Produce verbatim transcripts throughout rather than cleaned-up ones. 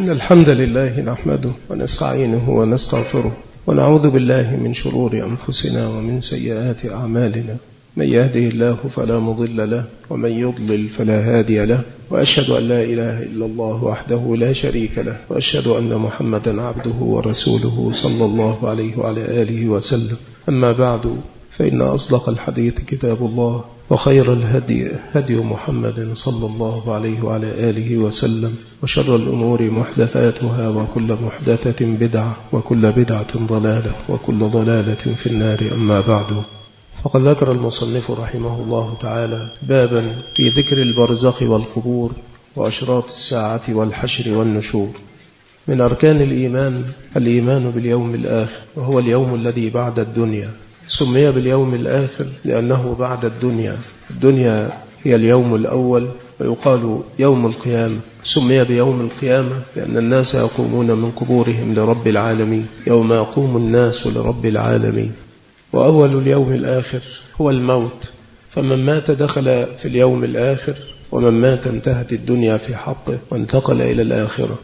إن الحمد لله نحمده ونستعينه ونستغفره ونعوذ بالله من شرور أنفسنا ومن سيئات أعمالنا. من يهده الله فلا مضل له ومن يضلل فلا هادي له، وأشهد أن لا إله إلا الله وحده لا شريك له، وأشهد أن محمدا عبده ورسوله صلى الله عليه وعلى آله وسلم. أما بعد، فإن أصدق الحديث كتاب الله، وخير الهدي هدي محمد صلى الله عليه وعلى آله وسلم، وشر الأمور محدثاتها، وكل محدثة بدعة، وكل بدعة ضلالة، وكل ضلالة في النار. أما بعد، فقد ذكر المصنف رحمه الله تعالى بابا في ذكر البرزخ والقبور وأشراط الساعة والحشر والنشور. من أركان الإيمان الإيمان باليوم الآخر، وهو اليوم الذي بعد الدنيا. سمي باليوم الآخر لأنه بعد الدنيا. الدنيا هي اليوم الأول، ويقال يوم القيامة. سمي بيوم القيامة لأن الناس يقومون من قبورهم لرب العالمين، يوم يقوم الناس لرب العالمين. وأول اليوم الآخر هو الموت، فمن مات دخل في اليوم الآخر، ومن مات انتهت الدنيا في حقه وانتقل إلى الآخرة.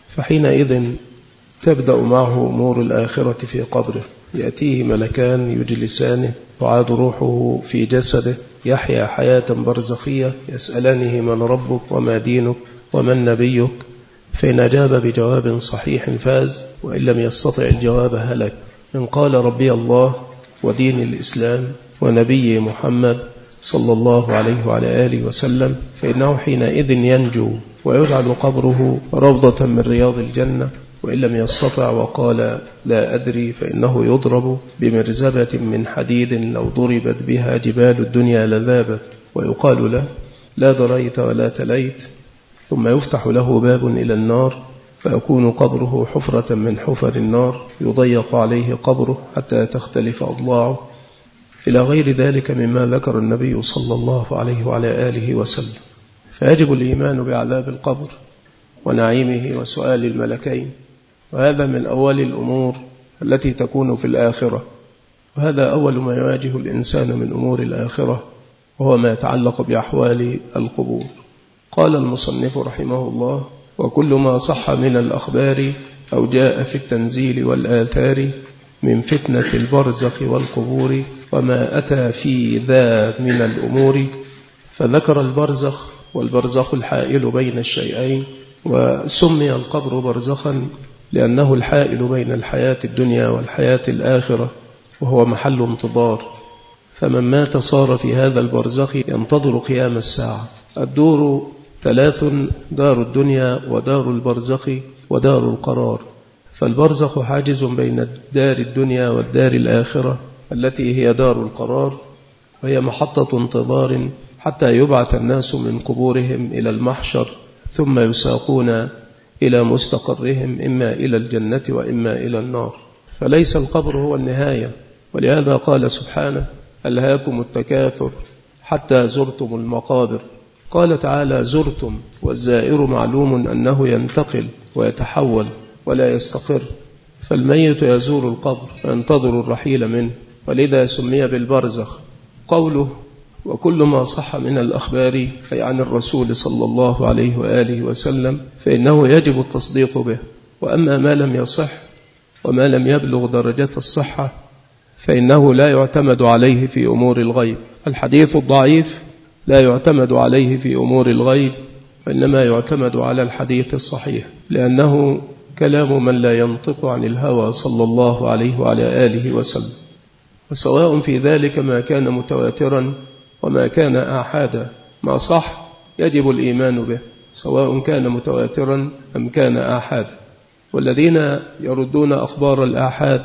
فحينئذ تبدأ معه أمور الآخرة في قبره. يأتيه ملكان يجلسانه، تعاد روحه في جسده، يحيا حياة برزخية، يسألانه من ربك وما دينك ومن نبيك، فإن أجاب بجواب صحيح فاز، وإن لم يستطع الجواب هلك. إن قال ربي الله ودين الإسلام ونبي محمد صلى الله عليه وعلى آله وسلم، فإنه حينئذ ينجو ويجعل قبره روضة من رياض الجنة. وإن لم يستطع وقال لا أدري، فإنه يضرب بمرزبة من حديد لو ضربت بها جبال الدنيا لذابت، ويقال له لا دريت ولا تليت. ثم يفتح له باب إلى النار، فيكون قبره حفرة من حفر النار، يضيق عليه قبره حتى تختلف أضلاعه، إلى غير ذلك مما ذكر النبي صلى الله عليه وعلى آله وسلم. فيجب الإيمان بعذاب القبر ونعيمه وسؤال الملكين، وهذا من أول الأمور التي تكون في الآخرة، وهذا أول ما يواجه الإنسان من أمور الآخرة، وهو ما يتعلق بأحوال القبور. قال المصنف رحمه الله: وكل ما صح من الأخبار أو جاء في التنزيل والآثار من فتنة البرزخ والقبور، وما أتى في ذا من الأمور. فذكر البرزخ، والبرزخ الحائل بين الشيئين، وسمي القبر برزخا لأنه الحائل بين الحياة الدنيا والحياة الآخرة، وهو محل انتظار. فمن مات صار في هذا البرزخ ينتظر قيام الساعة. الدور ثلاث: دار الدنيا ودار البرزخ ودار القرار. فالبرزخ حاجز بين دار الدنيا والدار الآخرة التي هي دار القرار، وهي محطة انتظار حتى يبعث الناس من قبورهم إلى المحشر، ثم يساقون إلى مستقرهم، إما إلى الجنة وإما إلى النار. فليس القبر هو النهاية، ولهذا قال سبحانه: ألهاكم التكاثر حتى زرتم المقابر. قال تعالى: زرتم، والزائر معلوم أنه ينتقل ويتحول ولا يستقر. فالميت يزور القبر وينتظر الرحيل منه، ولذا سمي بالبرزخ. قوله وكل ما صح من الأخبار، أي عن الرسول صلى الله عليه وآله وسلم، فإنه يجب التصديق به. وأما ما لم يصح وما لم يبلغ درجة الصحة، فإنه لا يعتمد عليه في أمور الغيب. الحديث الضعيف لا يعتمد عليه في أمور الغيب، وإنما يعتمد على الحديث الصحيح، لأنه كلام من لا ينطق عن الهوى صلى الله عليه وعلى آله وسلم. وسواء في ذلك ما كان متواترا وما كان آحادا، ما صح يجب الإيمان به، سواء كان متواترا أم كان آحادا. والذين يردون أخبار الآحاد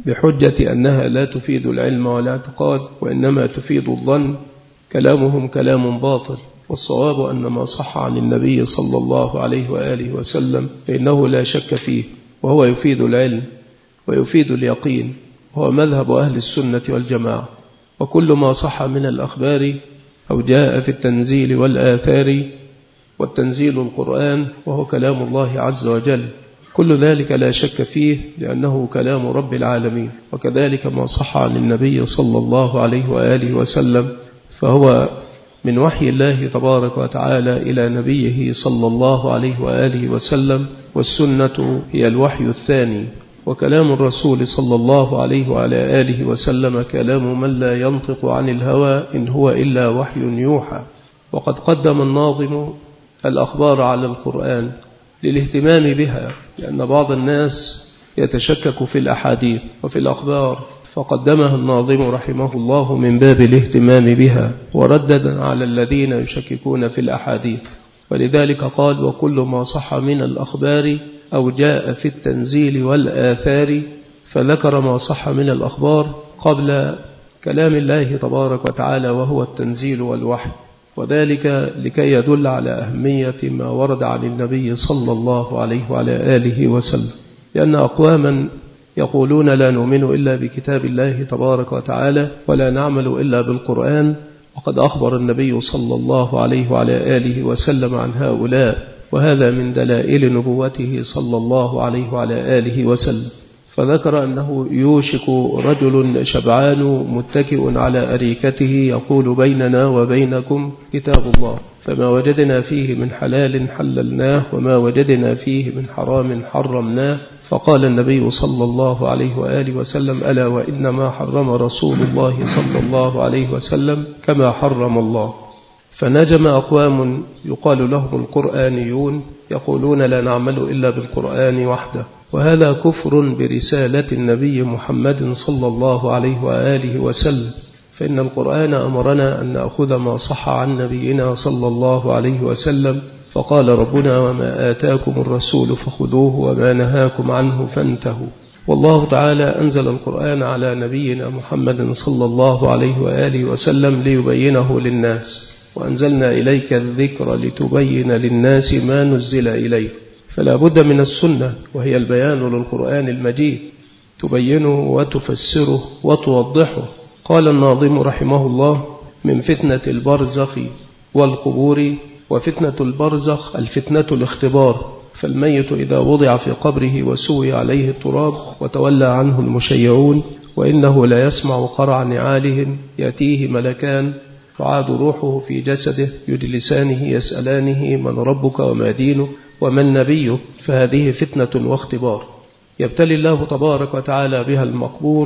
بحجة أنها لا تفيد العلم والاعتقاد، وإنما تفيد الظن، كلامهم كلام باطل. والصواب أن ما صح عن النبي صلى الله عليه وآله وسلم فإنه لا شك فيه، وهو يفيد العلم ويفيد اليقين، وهو مذهب أهل السنة والجماعة. وكل ما صح من الأخبار أو جاء في التنزيل والآثار، والتنزيل القرآن وهو كلام الله عز وجل، كل ذلك لا شك فيه، لأنه كلام رب العالمين. وكذلك ما صح عن النبي صلى الله عليه وآله وسلم، فهو من وحي الله تبارك وتعالى إلى نبيه صلى الله عليه وآله وسلم، والسنة هي الوحي الثاني. وكلام الرسول صلى الله عليه وعلى آله وسلم كلام من لا ينطق عن الهوى إن هو إلا وحي يوحى. وقد قدم الناظم الأخبار على القرآن للاهتمام بها، لأن بعض الناس يتشكك في الأحاديث وفي الأخبار، فقدمها الناظم رحمه الله من باب الاهتمام بها ورددا على الذين يشككون في الأحاديث. ولذلك قال: وكل ما صح من الأخبار أو جاء في التنزيل والآثار. فذكر ما صح من الأخبار قبل كلام الله تبارك وتعالى وهو التنزيل والوحي، وذلك لكي يدل على أهمية ما ورد عن النبي صلى الله عليه وعلى آله وسلم، لأن أقواما يقولون لا نؤمن إلا بكتاب الله تبارك وتعالى ولا نعمل إلا بالقرآن، وقد أخبر النبي صلى الله عليه وعلى آله وسلم عن هؤلاء، وهذا من دلائل نبوته صلى الله عليه وعلى آله وسلم. فذكر أنه يوشك رجل شبعان متكئ على أريكته يقول: بيننا وبينكم كتاب الله، فما وجدنا فيه من حلال حللناه وما وجدنا فيه من حرام حرمناه. فقال النبي صلى الله عليه وآله وسلم: ألا وإنما حرم رسول الله صلى الله عليه وسلم كما حرم الله. فنجم أقوام يقال لهم القرآنيون يقولون لا نعمل إلا بالقرآن وحده، وهذا كفر برسالة النبي محمد صلى الله عليه وآله وسلم، فإن القرآن أمرنا أن نأخذ ما صح عن نبينا صلى الله عليه وسلم، فقال ربنا: وما آتاكم الرسول فخذوه وما نهاكم عنه فانتهوا. والله تعالى أنزل القرآن على نبينا محمد صلى الله عليه وآله وسلم ليبينه للناس، وأنزلنا إليك الذكر لتبين للناس ما نزل إليه. فلا بد من السنة، وهي البيان للقرآن المجيد، تبينه وتفسره وتوضحه. قال الناظم رحمه الله: من فتنة البرزخ والقبور. وفتنة البرزخ الفتنة الاختبار، فالميت إذا وضع في قبره وسوي عليه التراب وتولى عنه المشيعون، وإنه لا يسمع قرع نعالهم، يأتيه ملكان تعاد روحه في جسده يجلسانه يسألانه: من ربك وما دينه ومن نبيه؟ فهذه فتنة واختبار يبتلي الله تبارك وتعالى بها المقبور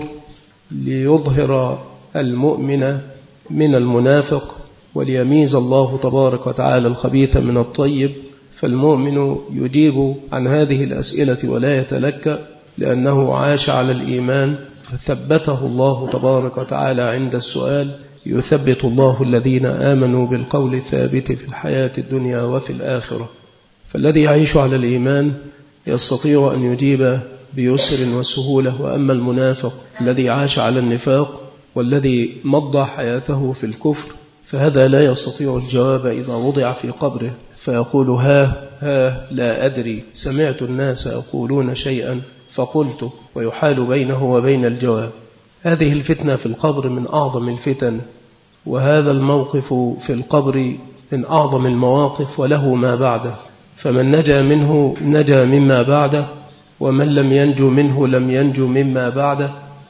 ليظهر المؤمن من المنافق، وليميز الله تبارك وتعالى الخبيث من الطيب. فالمؤمن يجيب عن هذه الأسئلة ولا يتلكأ، لأنه عاش على الإيمان فثبته الله تبارك وتعالى عند السؤال. يثبت الله الذين آمنوا بالقول الثابت في الحياة الدنيا وفي الآخرة. فالذي يعيش على الإيمان يستطيع أن يجيب بيسر وسهولة، وأما المنافق الذي عاش على النفاق والذي مضى حياته في الكفر فهذا لا يستطيع الجواب إذا وضع في قبره، فيقول: ها ها لا أدري، سمعت الناس يقولون شيئا فقلت، ويحال بينه وبين الجواب. هذه الفتنة في القبر من أعظم الفتن، وهذا الموقف في القبر من أعظم المواقف وله ما بعده، فمن نجا منه نجا مما بعده، ومن لم ينجو منه لم ينجو مما بعده.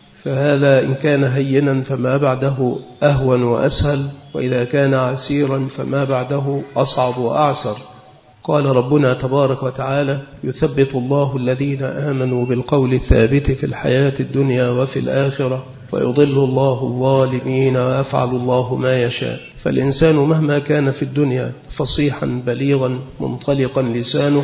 فهذا إن كان هينا فما بعده أهون وأسهل، وإذا كان عسيرا فما بعده أصعب وأعسر. قال ربنا تبارك وتعالى: يثبت الله الذين آمنوا بالقول الثابت في الحياة الدنيا وفي الآخرة ويضل الله الظالمين ويفعل الله ما يشاء. فالإنسان مهما كان في الدنيا فصيحا بليغا منطلقا لسانه،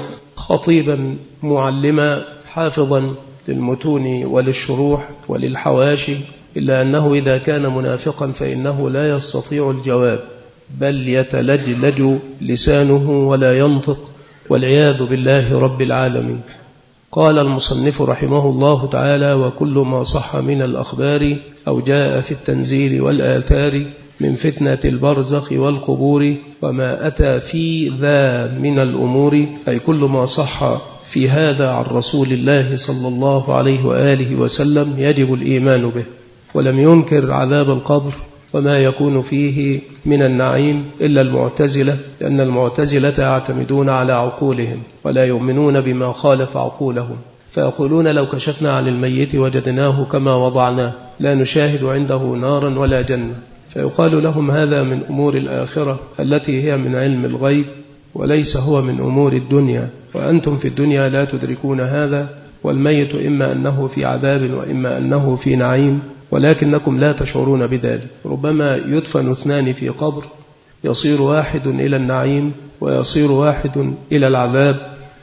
خطيبا معلما حافظا للمتون وللشروح وللحواشي، إلا أنه إذا كان منافقا فإنه لا يستطيع الجواب، بل يتلجلج لسانه ولا ينطق، والعياذ بالله رب العالمين. قال المصنف رحمه الله تعالى: وكل ما صح من الأخبار أو جاء في التنزيل والآثار من فتنة البرزخ والقبور، وما أتى في ذا من الأمور، أي كل ما صح في هذا عن رسول الله صلى الله عليه وآله وسلم يجب الإيمان به. ولم ينكر عذاب القبر وما يكون فيه من النعيم إلا المعتزلة، لأن المعتزلة يعتمدون على عقولهم ولا يؤمنون بما خالف عقولهم، فيقولون: لو كشفنا عن الميت وجدناه كما وضعناه، لا نشاهد عنده نارا ولا جنة. فيقال لهم هذا من أمور الآخرة التي هي من علم الغيب، وليس هو من أمور الدنيا، وأنتم في الدنيا لا تدركون هذا، والميت إما أنه في عذاب وإما أنه في نعيم، ولكنكم لا تشعرون بذلك. ربما يدفن اثنان في قبر، يصير واحد إلى النعيم ويصير واحد إلى العذاب،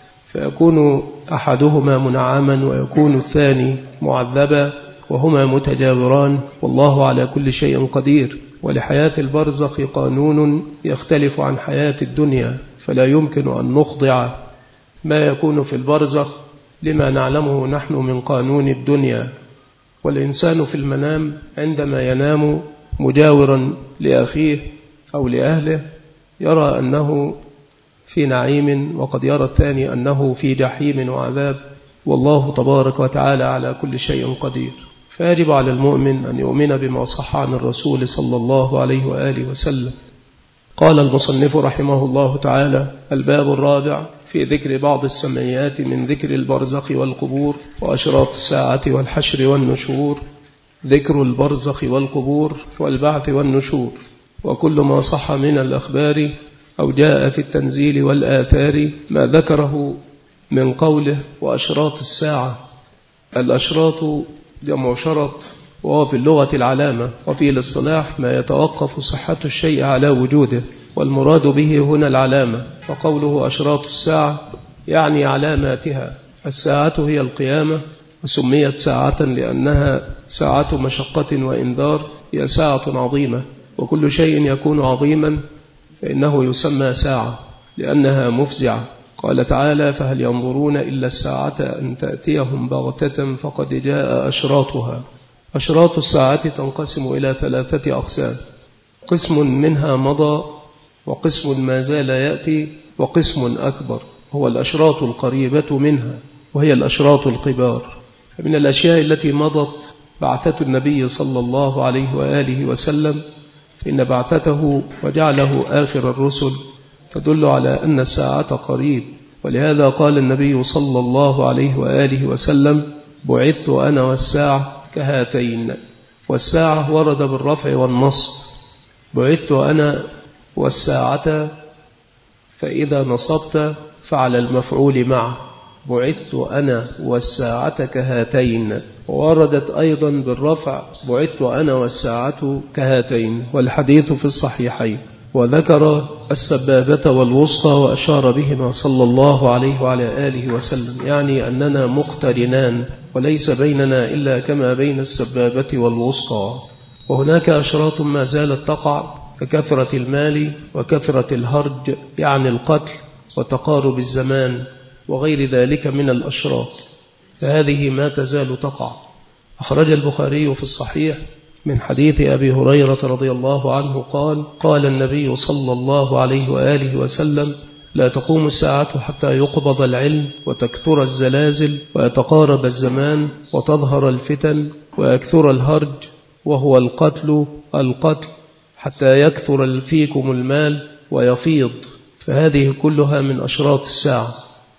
فيكون أحدهما منعما ويكون الثاني معذبا، وهما متجاوران، والله على كل شيء قدير. ولحياة البرزخ قانون يختلف عن حياة الدنيا، فلا يمكن أن نخضع ما يكون في البرزخ لما نعلمه نحن من قانون الدنيا. والإنسان في المنام عندما ينام مجاورا لأخيه أو لأهله يرى أنه في نعيم، وقد يرى الثاني أنه في جحيم وعذاب، والله تبارك وتعالى على كل شيء قدير. فيجب على المؤمن أن يؤمن بما صح عن الرسول صلى الله عليه وآله وسلم. قال المصنف رحمه الله تعالى: الباب الرابع في ذكر بعض السمعيات من ذكر البرزخ والقبور وأشراط الساعة والحشر والنشور. ذكر البرزخ والقبور والبعث والنشور، وكل ما صح من الأخبار أو جاء في التنزيل والآثار ما ذكره من قوله وأشراط الساعة. الأشراط جمع شرط، وهو في اللغة العلامة، وفي الاصطلاح ما يتوقف صحة الشيء على وجوده، والمراد به هنا العلامة. فقوله أشراط الساعة يعني علاماتها. الساعة هي القيامة، وسميت ساعة لأنها ساعة مشقة وإنذار، هي ساعة عظيمة، وكل شيء يكون عظيما فإنه يسمى ساعة لأنها مفزعة. قال تعالى: فهل ينظرون إلا الساعة أن تأتيهم بغتة فقد جاء أشراطها. أشراط الساعة تنقسم إلى ثلاثة أقسام: قسم منها مضى، وقسم ما زال يأتي، وقسم أكبر هو الأشراط القريبة منها، وهي الأشراط الكبار. من الأشياء التي مضت بعثة النبي صلى الله عليه وآله وسلم، فإن بعثته وجعله آخر الرسل تدل على أن الساعة قريب، ولهذا قال النبي صلى الله عليه وآله وسلم: بعثت أنا والساعة كهاتين. والساعة ورد بالرفع والنصب، بعثت أنا والساعة، فإذا نصبت فعلى المفعول معه، بعثت أنا والساعة كهاتين. ووردت أيضا بالرفع: بعثت أنا والساعة كهاتين، والحديث في الصحيحين. وذكر السبابة والوسطى وأشار بهما صلى الله عليه وعلى آله وسلم، يعني أننا مقترنان وليس بيننا إلا كما بين السبابة والوسطى. وهناك أشراط ما زالت تقع ككثرة المال وكثرة الهرج، يعني القتل وتقارب الزمان وغير ذلك من الأشراط، فهذه ما تزال تقع. أخرج البخاري في الصحيح من حديث أبي هريرة رضي الله عنه قال: قال النبي صلى الله عليه وآله وسلم: لا تقوم الساعة حتى يقبض العلم وتكثر الزلازل ويتقارب الزمان وتظهر الفتن ويكثر الهرج وهو القتل القتل حتى يكثر فيكم المال ويفيض. فهذه كلها من أشراط الساعة.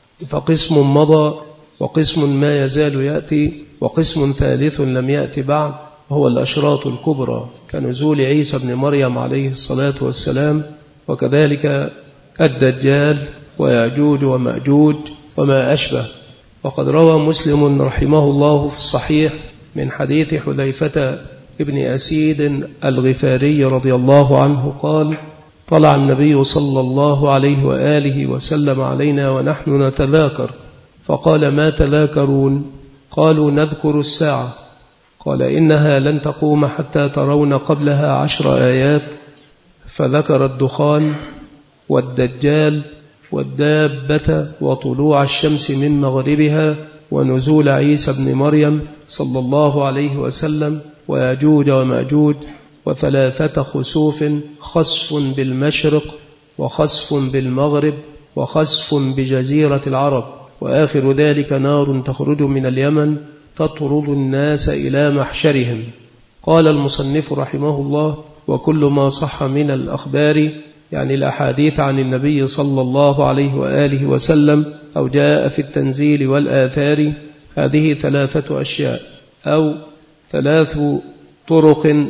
فقسم مضى، وقسم ما يزال يأتي، وقسم ثالث لم يأتي بعد، هو الأشراط الكبرى كنزول عيسى بن مريم عليه الصلاة والسلام، وكذلك الدجال ويأجوج ومأجوج وما أشبه. وقد روى مسلم رحمه الله في الصحيح من حديث حذيفة ابن أسيد الغفاري رضي الله عنه قال: طلع النبي صلى الله عليه وآله وسلم علينا ونحن نتذاكر، فقال: ما تذاكرون؟ قالوا: نذكر الساعة. قال: إنها لن تقوم حتى ترون قبلها عشر آيات، فذكر الدخان والدجال والدابة وطلوع الشمس من مغربها ونزول عيسى بن مريم صلى الله عليه وسلم ويأجوج ومأجوج وثلاثة خسوف، خسف بالمشرق وخسف بالمغرب وخسف بجزيرة العرب، وآخر ذلك نار تخرج من اليمن تطرد الناس إلى محشرهم. قال المصنف رحمه الله: وكل ما صح من الأخبار، يعني الأحاديث عن النبي صلى الله عليه وآله وسلم، أو جاء في التنزيل والآثار، هذه ثلاثة أشياء أو ثلاث طرق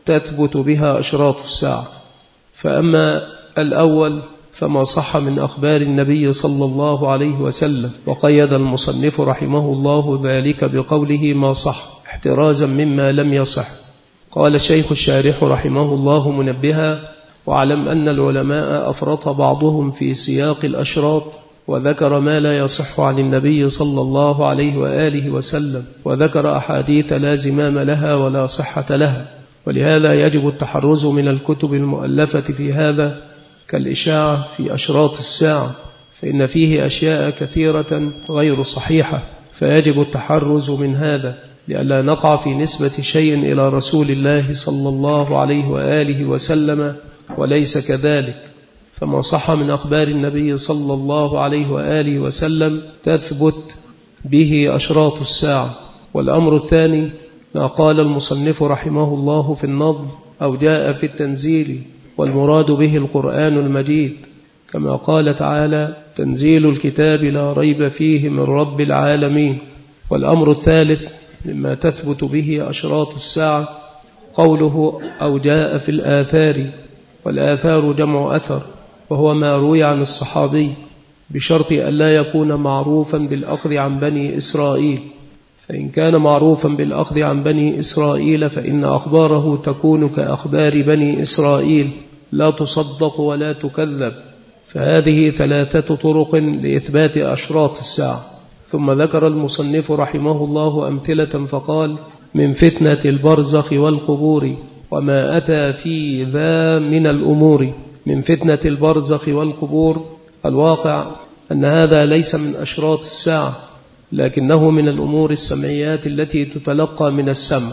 تثبت بها أشراط الساعة. فأما الأول فما صح من أخبار النبي صلى الله عليه وسلم، وقيد المصنف رحمه الله ذلك بقوله ما صح احترازا مما لم يصح. قال الشيخ الشارح رحمه الله منبها: واعلم أن العلماء أفرط بعضهم في سياق الأشراط، وذكر ما لا يصح عن النبي صلى الله عليه وآله وسلم، وذكر أحاديث لا زمام لها ولا صحة لها. ولهذا يجب التحرز من الكتب المؤلفة في هذا كالإشاعة في أشراط الساعة، فإن فيه أشياء كثيرة غير صحيحة، فيجب التحرز من هذا لئلا نقع في نسبة شيء إلى رسول الله صلى الله عليه وآله وسلم وليس كذلك. فما صح من أخبار النبي صلى الله عليه وآله وسلم تثبت به أشراط الساعة. والأمر الثاني ما قال المصنف رحمه الله في النظم أو جاء في التنزيل، والمراد به القرآن المجيد، كما قال تعالى: تنزيل الكتاب لا ريب فيه من رب العالمين. والأمر الثالث مما تثبت به أشراط الساعة قوله أو جاء في الآثار، والآثار جمع أثر، وهو ما روي عن الصحابي بشرط أن لا يكون معروفا بالأخذ عن بني إسرائيل، فإن كان معروفا بالأخذ عن بني إسرائيل فإن أخباره تكون كأخبار بني إسرائيل لا تصدق ولا تكذب. فهذه ثلاثة طرق لإثبات أشراط الساعة. ثم ذكر المصنف رحمه الله أمثلة فقال: من فتنة البرزخ والقبور وما أتى في ذا من الأمور. من فتنة البرزخ والقبور، الواقع أن هذا ليس من أشراط الساعة، لكنه من الأمور السمعيات التي تتلقى من السمع.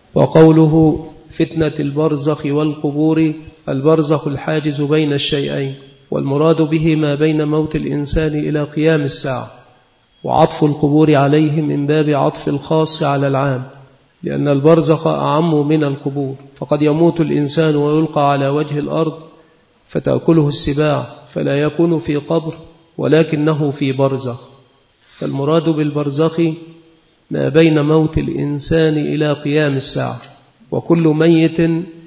وقوله فتنة البرزخ والقبور، البرزخ الحاجز بين الشيئين، والمراد به ما بين موت الإنسان إلى قيام الساعة، وعطف القبور عليه من باب عطف الخاص على العام، لأن البرزخ أعم من القبور، فقد يموت الإنسان ويلقى على وجه الأرض فتأكله السباع، فلا يكون في قبر ولكنه في برزخ. فالمراد بالبرزخ ما بين موت الإنسان إلى قيام الساعة، وكل ميت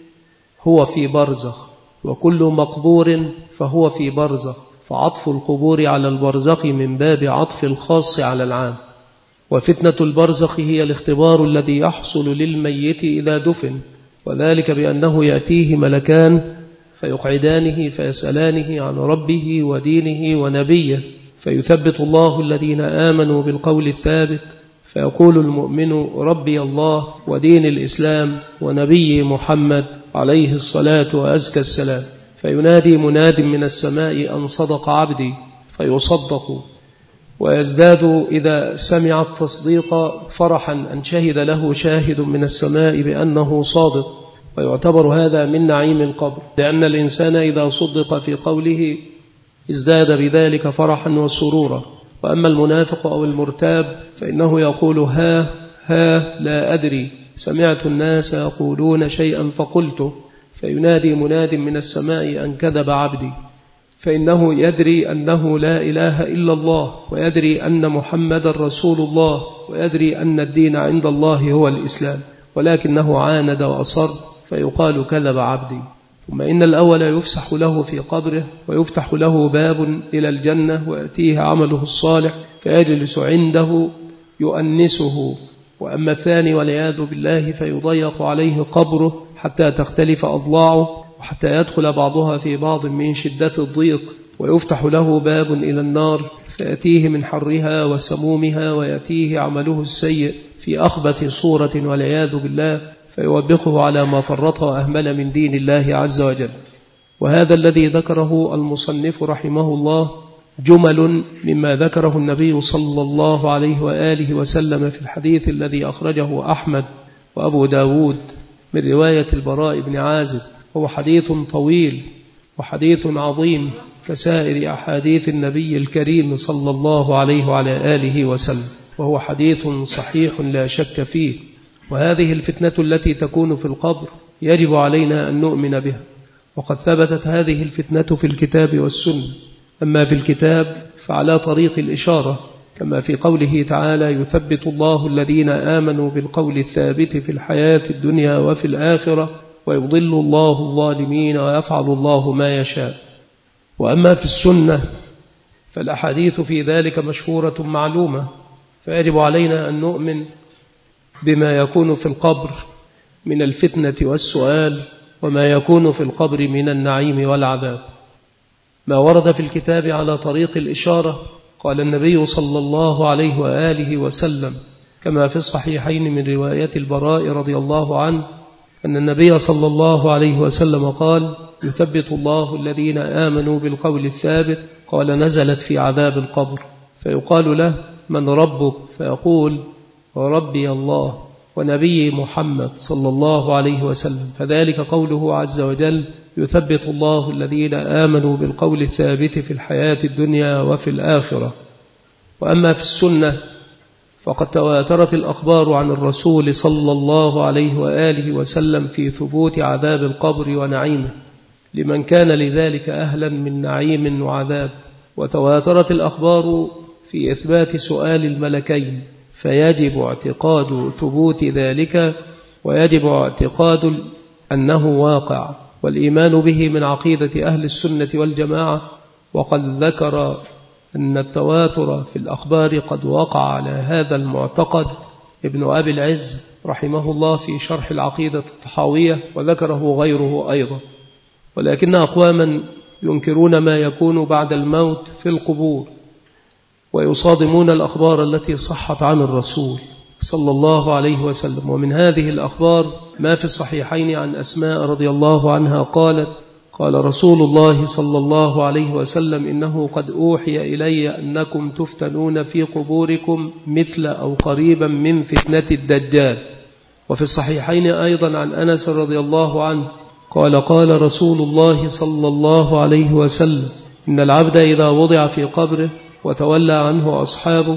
هو في برزخ، وكل مقبور فهو في برزخ، فعطف القبور على البرزخ من باب عطف الخاص على العام. وفتنة البرزخ هي الاختبار الذي يحصل للميت إذا دفن، وذلك بأنه يأتيه ملكان فيقعدانه فيسألانه عن ربه ودينه ونبيه، فيثبت الله الذين آمنوا بالقول الثابت، فيقول المؤمن ربي الله ودين الإسلام ونبي محمد عليه الصلاة وأزكى السلام، فينادي مناد من السماء أن صدق عبدي فيصدق، ويزداد إذا سمع التصديق فرحا أن شهد له شاهد من السماء بأنه صادق، ويعتبر هذا من نعيم القبر، لأن الإنسان إذا صدق في قوله ازداد بذلك فرحا وسرورا. وأما المنافق أو المرتاب فإنه يقول ها ها لا أدري، سمعت الناس يقولون شيئا فقلته، فينادي مناد من السماء أن كذب عبدي، فإنه يدري أنه لا إله إلا الله، ويدري أن محمد رسول الله، ويدري أن الدين عند الله هو الإسلام، ولكنه عاند وأصر فيقال كذب عبدي. ثم إن الأول يفسح له في قبره، ويفتح له باب إلى الجنة ويأتيه عمله الصالح فيجلس عنده يؤنسه. وأما الثاني والعياذ بالله فيضيق عليه قبره حتى تختلف أضلاعه، وحتى يدخل بعضها في بعض من شدة الضيق، ويفتح له باب إلى النار فيأتيه من حرها وسمومها، ويأتيه عمله السيء في أخبث صورة والعياذ بالله، فيوبخه على ما فرط وأهمل من دين الله عز وجل. وهذا الذي ذكره المصنف رحمه الله جمل مما ذكره النبي صلى الله عليه وآله وسلم في الحديث الذي أخرجه أحمد وأبو داود من رواية البراء بن عازب. هو حديث طويل وحديث عظيم كسائر أحاديث النبي الكريم صلى الله عليه وعلى آله وسلم، وهو حديث صحيح لا شك فيه. وهذه الفتنة التي تكون في القبر يجب علينا أن نؤمن بها، وقد ثبتت هذه الفتنة في الكتاب والسنة. أما في الكتاب فعلى طريق الإشارة، كما في قوله تعالى يثبت الله الذين آمنوا بالقول الثابت في الحياة الدنيا وفي الآخرة، ويضل الله الظالمين ويفعل الله ما يشاء. وأما في السنة فالأحاديث في ذلك مشهورة معلومة، فيجب علينا أن نؤمن بما يكون في القبر من الفتنة والسؤال، وما يكون في القبر من النعيم والعذاب. ما ورد في الكتاب على طريق الإشارة قال النبي صلى الله عليه وآله وسلم كما في الصحيحين من رواية البراء رضي الله عنه أن النبي صلى الله عليه وسلم قال: يثبت الله الذين آمنوا بالقول الثابت. قال: نزلت في عذاب القبر، فيقال له: من ربك؟ فيقول: ربي الله ونبي محمد صلى الله عليه وسلم. فذلك قوله عز وجل: يثبت الله الذين آمنوا بالقول الثابت في الحياة الدنيا وفي الآخرة. وأما في السنة فقد تواترت الأخبار عن الرسول صلى الله عليه وآله وسلم في ثبوت عذاب القبر ونعيمه لمن كان لذلك أهلا من نعيم وعذاب، وتواترت الأخبار في إثبات سؤال الملكين، فيجب اعتقاد ثبوت ذلك، ويجب اعتقاد أنه واقع، والإيمان به من عقيدة أهل السنة والجماعة. وقد ذكر أن التواتر في الأخبار قد وقع على هذا المعتقد ابن أبي العز رحمه الله في شرح العقيدة الطحاوية، وذكره غيره أيضا. ولكن أقواما ينكرون ما يكون بعد الموت في القبور، ويصادمون الأخبار التي صحت عن الرسول صلى الله عليه وسلم. ومن هذه الأخبار ما في الصحيحين عن أسماء رضي الله عنها قالت: قال رسول الله صلى الله عليه وسلم: إنه قد أوحي إلي أنكم تفتنون في قبوركم مثل أو قريبا من فتنة الدجال. وفي الصحيحين أيضا عن أنس رضي الله عنه قال: قال رسول الله صلى الله عليه وسلم: إن العبد إذا وضع في قبره وتولى عنه أصحابه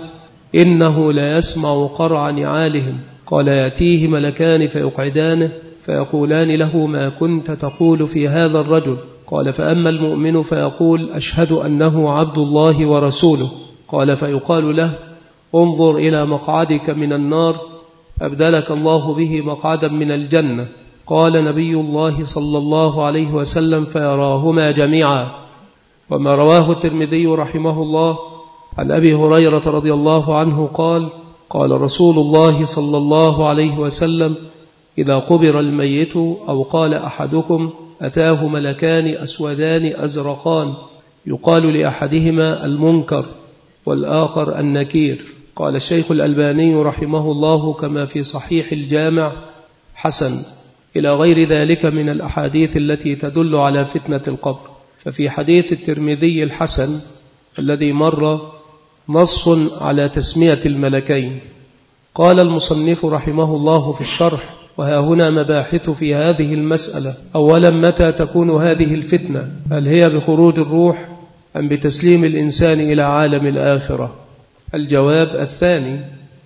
إنه لا يسمع قرع نعالهم. قال: يأتيه ملكان فيقعدانه فيقولان له: ما كنت تقول في هذا الرجل؟ قال: فأما المؤمن فيقول: أشهد أنه عبد الله ورسوله. قال: فيقال له: انظر إلى مقعدك من النار أبدلك الله به مقعدا من الجنة. قال نبي الله صلى الله عليه وسلم: فيراهما جميعا. وما رواه الترمذي رحمه الله عن أبي هريرة رضي الله عنه قال: قال رسول الله صلى الله عليه وسلم: إذا قبر الميت أو قال أحدكم أتاه ملكان أسودان أزرقان يقال لأحدهما المنكر والآخر النكير. قال الشيخ الألباني رحمه الله كما في صحيح الجامع: حسن، إلى غير ذلك من الأحاديث التي تدل على فتنة القبر. ففي حديث الترمذي الحسن الذي مر نص على تسمية الملكين. قال المصنف رحمه الله في الشرح: وها هنا مباحث في هذه المسألة. أولا، متى تكون هذه الفتنة؟ هل هي بخروج الروح أم بتسليم الإنسان إلى عالم الآخرة؟ الجواب الثاني.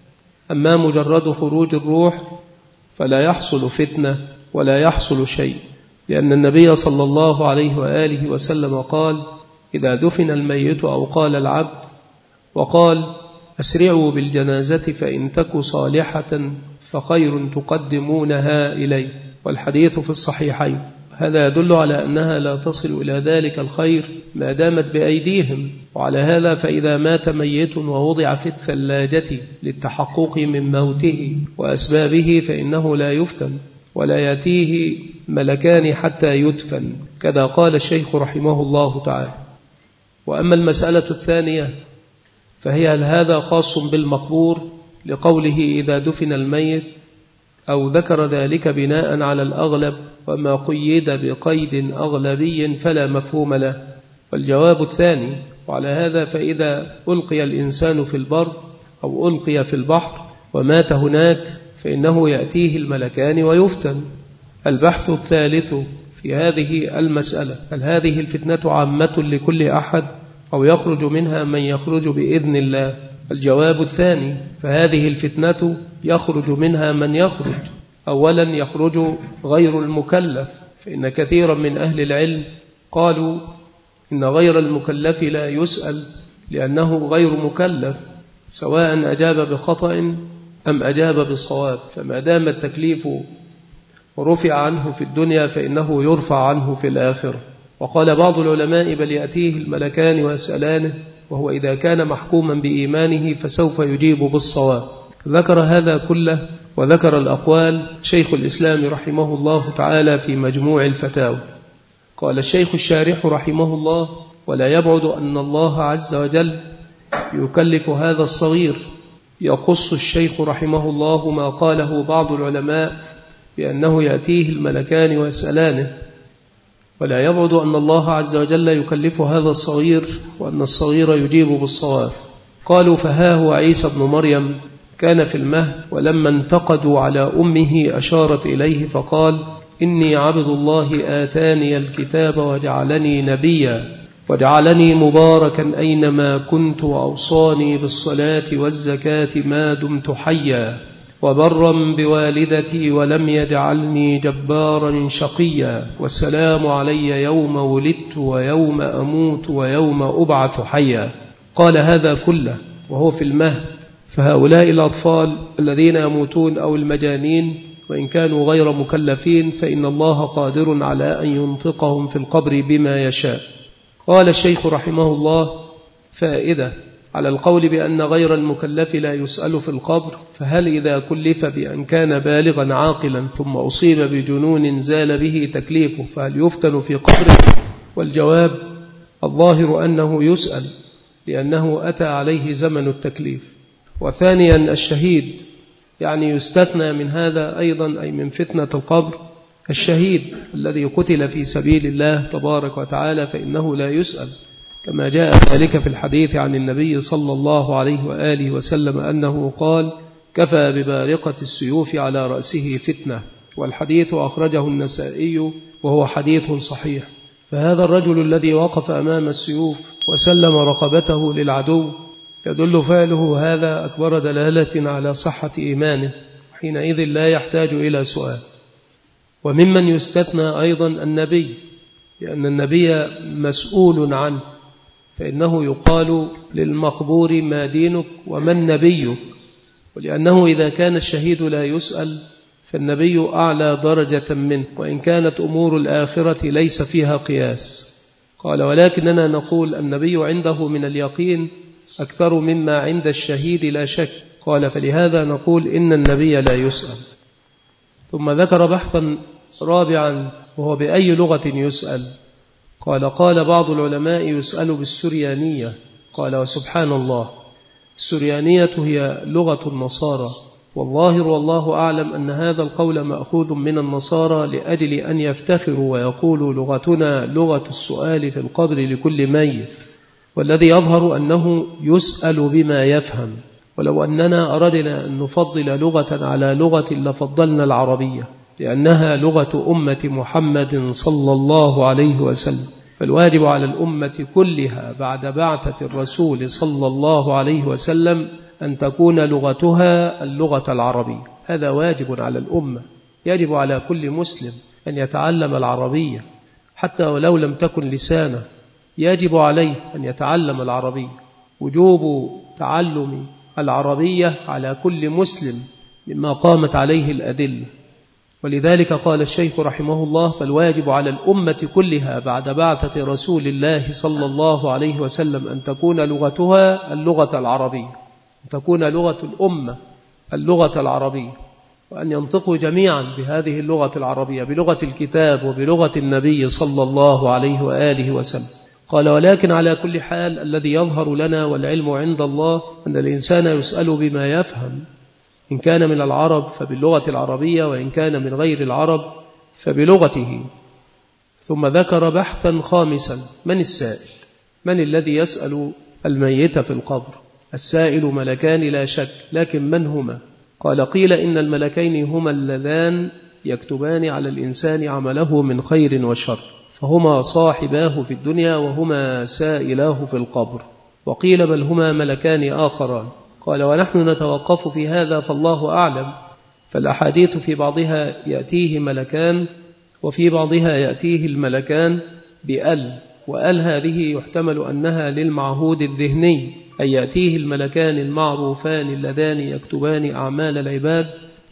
أما مجرد خروج الروح فلا يحصل فتنة ولا يحصل شيء، لأن النبي صلى الله عليه وآله وسلم قال: إذا دفن الميت أو قال العبد وقال: أسرعوا بالجنازة فإن تك صالحة فخير تقدمونها إليه. والحديث في الصحيحين. هذا يدل على أنها لا تصل إلى ذلك الخير ما دامت بأيديهم. وعلى هذا فإذا مات ميت ووضع في الثلاجة للتحقق من موته وأسبابه فإنه لا يفتن ولا يأتيه ملكان حتى يدفن، كذا قال الشيخ رحمه الله تعالى. وأما المسألة الثانية فهي: هل هذا خاص بالمقبور لقوله إذا دفن الميت، أو ذكر ذلك بناء على الأغلب، وما قيد بقيد أغلبي فلا مفهوم له؟ والجواب الثاني. وعلى هذا فإذا ألقي الإنسان في البر أو ألقي في البحر ومات هناك فإنه يأتيه الملكان ويفتن. البحث الثالث في هذه المسألة: هل هذه الفتنة عامة لكل أحد أو يخرج منها من يخرج بإذن الله؟ الجواب الثاني. فهذه الفتنة يخرج منها من يخرج. أولا، يخرج غير المكلف، فإن كثيرا من أهل العلم قالوا إن غير المكلف لا يسأل لأنه غير مكلف، سواء أجاب بخطأ أم أجاب بصواب، فما دام التكليف ورفع عنه في الدنيا فإنه يرفع عنه في الآخرة. وقال بعض العلماء بل يأتيه الملكان ويسألانه وهو إذا كان محكوما بإيمانه فسوف يجيب بالصواب. ذكر هذا كله وذكر الأقوال شيخ الإسلام رحمه الله تعالى في مجموع الفتاوى. قال الشيخ الشارح رحمه الله ولا يبعد أن الله عز وجل يكلف هذا الصغير. يقص الشيخ رحمه الله ما قاله بعض العلماء بأنه يأتيه الملكان ويسألانه، ولا يبعد أن الله عز وجل يكلف هذا الصغير وأن الصغير يجيب بالصواب. قالوا فها هو عيسى بن مريم كان في المهد ولما انتقدوا على أمه أشارت إليه فقال إني عبد الله آتاني الكتاب وجعلني نبيا وجعلني مباركا أينما كنت وأوصاني بالصلاة والزكاة ما دمت حيا وبرا بوالدتي ولم يجعلني جبارا شقيا والسلام علي يوم ولدت ويوم أموت ويوم أبعث حيا. قال هذا كله وهو في المهد. فهؤلاء الأطفال الذين يموتون أو المجانين وإن كانوا غير مكلفين فإن الله قادر على أن ينطقهم في القبر بما يشاء. قال الشيخ رحمه الله فائدة على القول بأن غير المكلف لا يسأل في القبر، فهل إذا كلف بأن كان بالغا عاقلا ثم أصيب بجنون زال به تكليفه فهل يفتن في قبره؟ والجواب الظاهر أنه يسأل لأنه أتى عليه زمن التكليف. وثانيا الشهيد يعني يستثنى من هذا أيضا أي من فتنة القبر الشهيد الذي قتل في سبيل الله تبارك وتعالى فإنه لا يسأل، كما جاء ذلك في الحديث عن النبي صلى الله عليه وآله وسلم أنه قال كفى ببارقة السيوف على رأسه فتنة. والحديث أخرجه النسائي وهو حديث صحيح. فهذا الرجل الذي وقف أمام السيوف وسلم رقبته للعدو يدل فعله هذا أكبر دلالة على صحة إيمانه، حينئذ لا يحتاج إلى سؤال. وممن يستثنى أيضا النبي، لأن النبي مسؤول عنه، فإنه يقال للمقبور ما دينك ومن نبيك، ولأنه إذا كان الشهيد لا يسأل فالنبي أعلى درجة منه، وإن كانت أمور الآخرة ليس فيها قياس. قال ولكننا نقول النبي عنده من اليقين أكثر مما عند الشهيد لا شك. قال فلهذا نقول إن النبي لا يسأل. ثم ذكر بحثا رابعا وهو بأي لغة يسأل. قال قال بعض العلماء يسأل بالسريانية. قال وسبحان الله، السريانية هي لغة النصارى، والظاهر والله أعلم أن هذا القول مأخوذ من النصارى لأجل أن يفتخروا ويقولوا لغتنا لغة السؤال في القبر لكل ميت، والذي يظهر أنه يسأل بما يفهم. ولو أننا أردنا أن نفضل لغة على لغة لفضلنا العربية، لأنها لغة أمة محمد صلى الله عليه وسلم. فالواجب على الأمة كلها بعد بعثة الرسول صلى الله عليه وسلم أن تكون لغتها اللغة العربية. هذا واجب على الأمة. يجب على كل مسلم أن يتعلم العربية حتى ولو لم تكن لسانه، يجب عليه أن يتعلم العربية. وجوب تعلم العربية على كل مسلم مما قامت عليه الأدلة. ولذلك قال الشيخ رحمه الله فالواجب على الأمة كلها بعد بعثة رسول الله صلى الله عليه وسلم أن تكون لغتها اللغة العربية، أن تكون لغة الأمة اللغة العربية، وأن ينطقوا جميعا بهذه اللغة العربية بلغة الكتاب وبلغة النبي صلى الله عليه وآله وسلم. قال ولكن على كل حال الذي يظهر لنا والعلم عند الله أن الإنسان يسأل بما يفهم، إن كان من العرب فباللغة العربية، وإن كان من غير العرب فبلغته. ثم ذكر بحثا خامسا: من السائل؟ من الذي يسأل الميت في القبر؟ السائل ملكان لا شك، لكن من هما؟ قال قيل إن الملكين هما اللذان يكتبان على الإنسان عمله من خير وشر، فهما صاحباه في الدنيا وهما سائلاه في القبر. وقيل بل هما ملكان آخران. قال ونحن نتوقف في هذا فالله أعلم، فالأحاديث في بعضها يأتيه ملكان وفي بعضها يأتيه الملكان بأل، وأل هذه يحتمل أنها للمعهود الذهني، أي يأتيه الملكان المعروفان اللذان يكتبان أعمال العباد،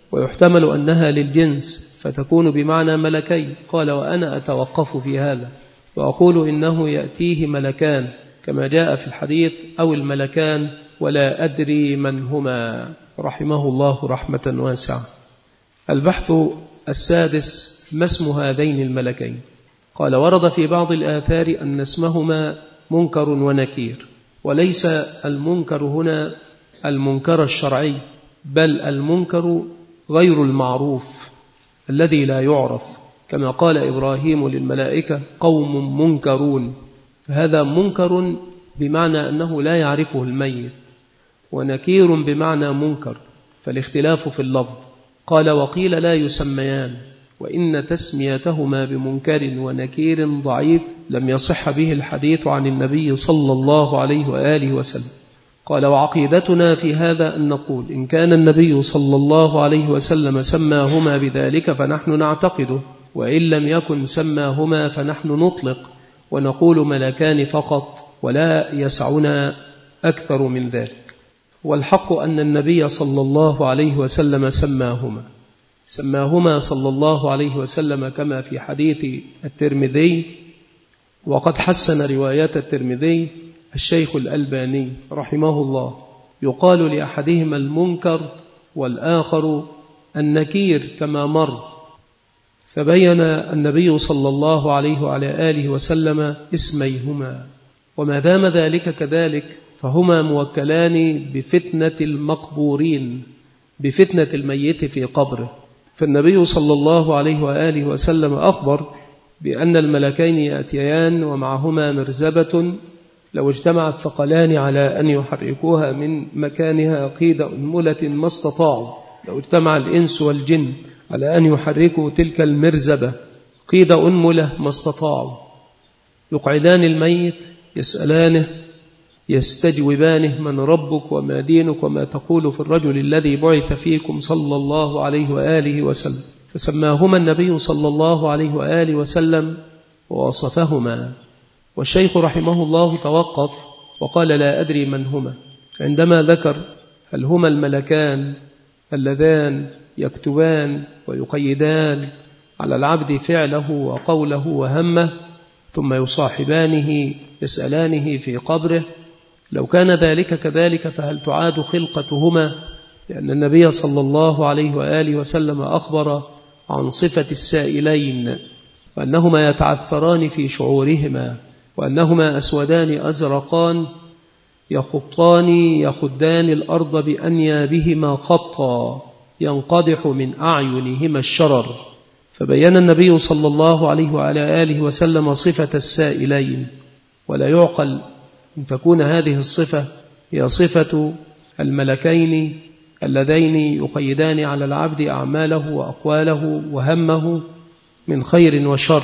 ويحتمل أنها للجنس فتكون بمعنى ملكين. قال وأنا أتوقف في هذا وأقول إنه يأتيه ملكان كما جاء في الحديث أو الملكان ولا أدري من هما، رحمه الله رحمة واسعة. البحث السادس: ما اسم هذين الملكين؟ قال ورد في بعض الآثار أن اسمهما منكر ونكير، وليس المنكر هنا المنكر الشرعي، بل المنكر غير المعروف الذي لا يعرف، كما قال إبراهيم للملائكة قوم منكرون، فهذا منكر بمعنى أنه لا يعرفه الميت، ونكير بمعنى منكر، فالاختلاف في اللفظ. قال وقيل لا يسميان، وإن تسميتهما بمنكر ونكير ضعيف لم يصح به الحديث عن النبي صلى الله عليه وآله وسلم. قال وعقيدتنا في هذا أن نقول إن كان النبي صلى الله عليه وسلم سماهما بذلك فنحن نعتقده، وإن لم يكن سماهما فنحن نطلق ونقول ملكان فقط ولا يسعنا أكثر من ذلك. والحق أن النبي صلى الله عليه وسلم سماهما سماهما صلى الله عليه وسلم كما في حديث الترمذي، وقد حسن رواية الترمذي الشيخ الألباني رحمه الله. يقال لأحدهما المنكر والآخر النكير كما مر، فبين النبي صلى الله عليه وعلى آله وسلم اسميهما، وما دام ذلك كذلك فهما موكلان بفتنة المقبورين، بفتنة الميت في قبره. فالنبي صلى الله عليه وآله وسلم أخبر بأن الملكين يأتيان ومعهما مرزبة لو اجتمع الثقلان على أن يحركوها من مكانها قيد أنملة ما استطاعوا، لو اجتمع الإنس والجن على أن يحركوا تلك المرزبة قيد أنملة ما استطاعوا، يقعدان الميت يسألانه يستجوبانه من ربك وما دينك وما تقول في الرجل الذي بعث فيكم صلى الله عليه وآله وسلم، فسماهما النبي صلى الله عليه وآله وسلم ووصفهما. والشيخ رحمه الله توقف وقال لا أدري من هما، عندما ذكر هل هما الملكان اللذان يكتبان ويقيدان على العبد فعله وقوله وهمه ثم يصاحبانه يسألانه في قبره، لو كان ذلك كذلك فهل تعاد خلقتهما؟ لأن النبي صلى الله عليه وآله وسلم أخبر عن صفة السائلين وأنهما يتعثران في شعورهما، وأنهما أسودان أزرقان يخطان يخدان الأرض بأنيابهما خطا ينقدح من أعينهما الشرر. فبين النبي صلى الله عليه وعلى آله وسلم صفة السائلين، ولا يعقل أن تكون هذه الصفة هي صفة الملكين اللذين يقيدان على العبد أعماله وأقواله وهمه من خير وشر.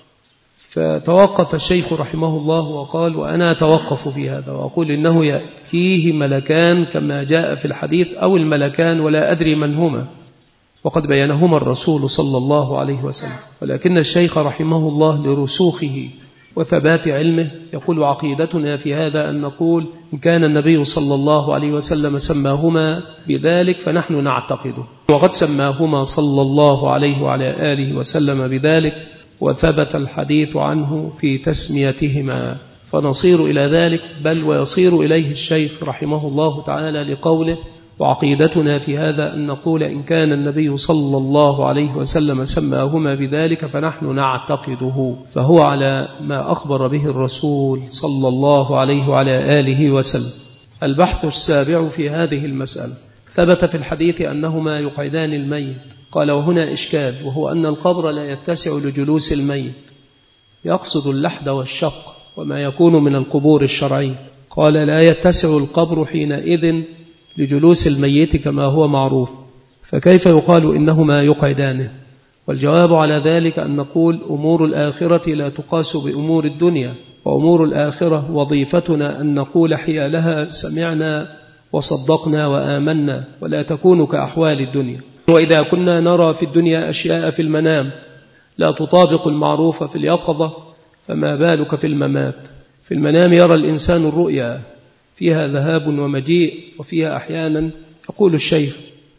فتوقف الشيخ رحمه الله وقال وأنا أتوقف في هذا وأقول إنه يأتيه ملكان كما جاء في الحديث أو الملكان ولا أدري من هما، وقد بينهما الرسول صلى الله عليه وسلم. ولكن الشيخ رحمه الله لرسوخه وثبات علمه يقول عقيدتنا في هذا أن نقول إن كان النبي صلى الله عليه وسلم سماهما بذلك فنحن نعتقده، وقد سماهما صلى الله عليه وعلى آله وسلم بذلك وثبت الحديث عنه في تسميتهما، فنصير إلى ذلك بل ويصير إليه الشيخ رحمه الله تعالى لقوله وعقيدتنا في هذا أن نقول إن كان النبي صلى الله عليه وسلم سماهما بذلك فنحن نعتقده، فهو على ما أخبر به الرسول صلى الله عليه وعلى آله وسلم. البحث السابع في هذه المسألة: ثبت في الحديث أنهما يقعدان الميت. قال وهنا إشكال، وهو أن القبر لا يتسع لجلوس الميت، يقصد اللحد والشق وما يكون من القبور الشرعية. قال لا يتسع القبر حينئذ لجلوس الميت كما هو معروف، فكيف يقال إنهما يقعدانه؟ والجواب على ذلك أن نقول أمور الآخرة لا تقاس بأمور الدنيا، وأمور الآخرة وظيفتنا أن نقول حيالها سمعنا وصدقنا وآمنا، ولا تكون كأحوال الدنيا. وإذا كنا نرى في الدنيا أشياء في المنام لا تطابق المعروف في اليقظة، فما بالك في الممات؟ في المنام يرى الإنسان الرؤيا فيها ذهاب ومجيء، وفيها أحيانا يقول الشيخ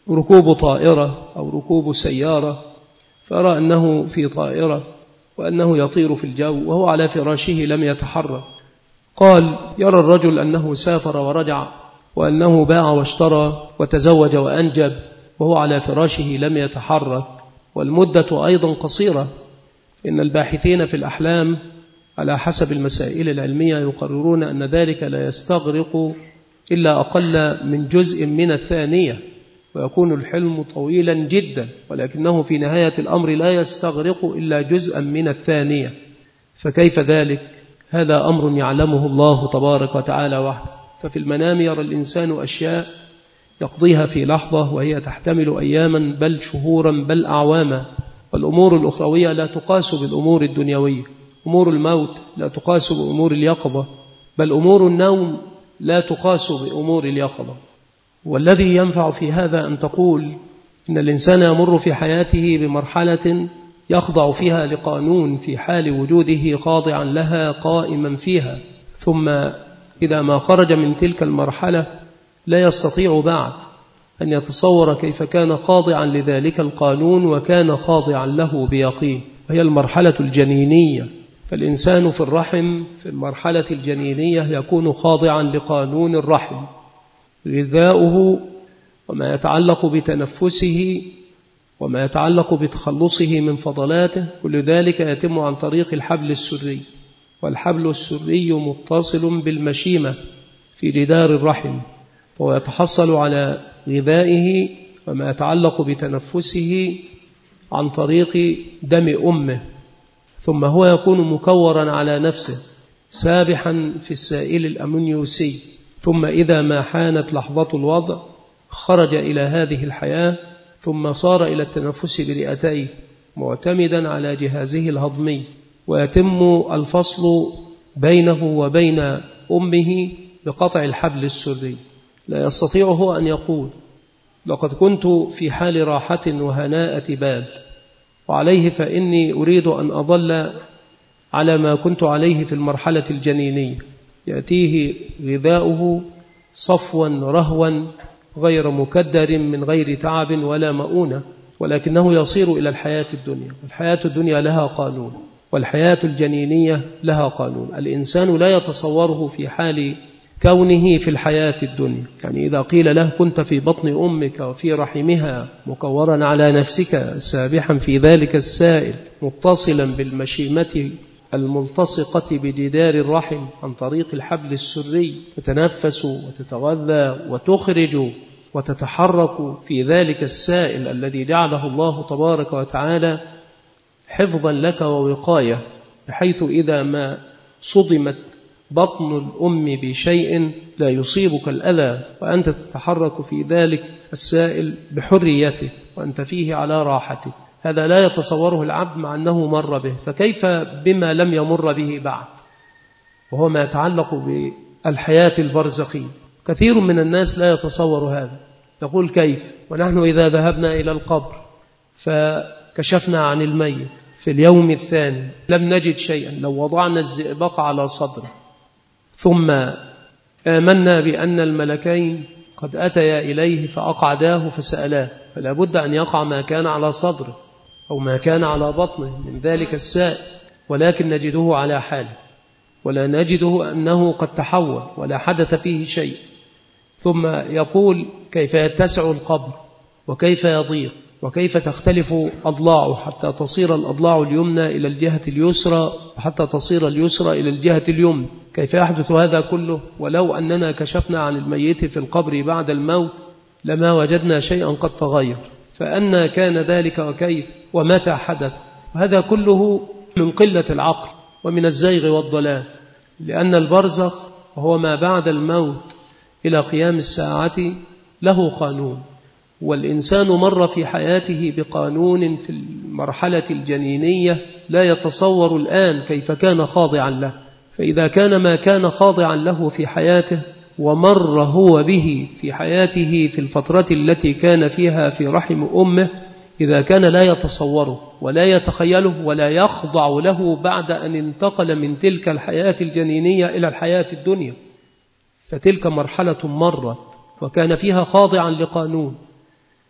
ركوب طائرة أو ركوب سيارة، فأرى أنه في طائرة وأنه يطير في الجو وهو على فراشه لم يتحرك. قال: يرى الرجل أنه سافر ورجع، وأنه باع واشترى وتزوج وأنجب وهو على فراشه لم يتحرك، والمدة أيضا قصيرة. إن الباحثين في الأحلام على حسب المسائل العلمية يقررون أن ذلك لا يستغرق إلا أقل من جزء من الثانية، ويكون الحلم طويلا جدا، ولكنه في نهاية الأمر لا يستغرق إلا جزءا من الثانية. فكيف ذلك؟ هذا أمر يعلمه الله تبارك وتعالى وحده. ففي المنام يرى الإنسان أشياء يقضيها في لحظة وهي تحتمل أياما بل شهورا بل أعواما. والأمور الأخروية لا تقاس بالأمور الدنيوية، أمور الموت لا تقاس بأمور اليقظة، بل أمور النوم لا تقاس بأمور اليقظة. والذي ينفع في هذا أن تقول إن الإنسان يمر في حياته بمرحلة يخضع فيها لقانون في حال وجوده خاضعا لها قائما فيها، ثم إذا ما خرج من تلك المرحلة لا يستطيع بعد أن يتصور كيف كان خاضعا لذلك القانون وكان خاضعا له بيقين، وهي المرحلة الجنينية. فالإنسان في الرحم في المرحلة الجنينية يكون خاضعا لقانون الرحم، غذاؤه وما يتعلق بتنفسه وما يتعلق بتخلصه من فضلاته، كل ذلك يتم عن طريق الحبل السري، والحبل السري متصل بالمشيمة في جدار الرحم، وهو يتحصل على غذائه وما يتعلق بتنفسه عن طريق دم أمه، ثم هو يكون مكورا على نفسه سابحا في السائل الأمنيوسي، ثم إذا ما حانت لحظة الوضع خرج إلى هذه الحياة، ثم صار إلى التنفس برئتيه معتمدا على جهازه الهضمي، ويتم الفصل بينه وبين أمه بقطع الحبل السري. لا يستطيع هو أن يقول لقد كنت في حال راحة وهناءة بال، وعليه فإني أريد أن أظل على ما كنت عليه في المرحلة الجنينية. يأتيه غذاؤه صفوا رهوا غير مكدر من غير تعب ولا مؤونة، ولكنه يصير إلى الحياة الدنيا، والحياة الدنيا لها قانون، والحياة الجنينية لها قانون. الإنسان لا يتصوره في حال كونه في الحياة الدنيا. يعني إذا قيل له كنت في بطن أمك وفي رحمها مكورا على نفسك سابحا في ذلك السائل متصلا بالمشيمة الملتصقة بجدار الرحم عن طريق الحبل السري، تتنفس وتتغذى وتخرج وتتحرك في ذلك السائل الذي جعله الله تبارك وتعالى حفظا لك ووقاية، بحيث إذا ما صدمت بطن الأم بشيء لا يصيبك الأذى، وأنت تتحرك في ذلك السائل بحريته وأنت فيه على راحته. هذا لا يتصوره العبد مع أنه مر به، فكيف بما لم يمر به بعد، وهو ما يتعلق بالحياة البرزخية. كثير من الناس لا يتصور هذا، يقول كيف ونحن إذا ذهبنا إلى القبر فكشفنا عن الميت في اليوم الثاني لم نجد شيئا، لو وضعنا الزئبق على صدره ثم آمنا بأن الملكين قد أتيا إليه فأقعداه فسألاه، فلا بد أن يقع ما كان على صدره أو ما كان على بطنه من ذلك السائل، ولكن نجده على حاله، ولا نجده أنه قد تحول ولا حدث فيه شيء. ثم يقول كيف يتسع القبر وكيف يضيق وكيف تختلف أضلاعه حتى تصير الأضلاع اليمنى إلى الجهة اليسرى وحتى تصير اليسرى إلى الجهة اليمنى. كيف يحدث هذا كله ولو أننا كشفنا عن الميت في القبر بعد الموت لما وجدنا شيئا قد تغير؟ فأنا كان ذلك وكيف ومتى حدث؟ وهذا كله من قلة العقل ومن الزيغ والضلال، لأن البرزخ وهو ما بعد الموت إلى قيام الساعة له قانون، والإنسان مر في حياته بقانون في المرحلة الجنينية لا يتصور الآن كيف كان خاضعا له. فإذا كان ما كان خاضعا له في حياته ومر هو به في حياته في الفترة التي كان فيها في رحم أمه، إذا كان لا يتصوره ولا يتخيله ولا يخضع له بعد أن انتقل من تلك الحياة الجنينية إلى الحياة الدنيا، فتلك مرحلة مرت وكان فيها خاضعا لقانون،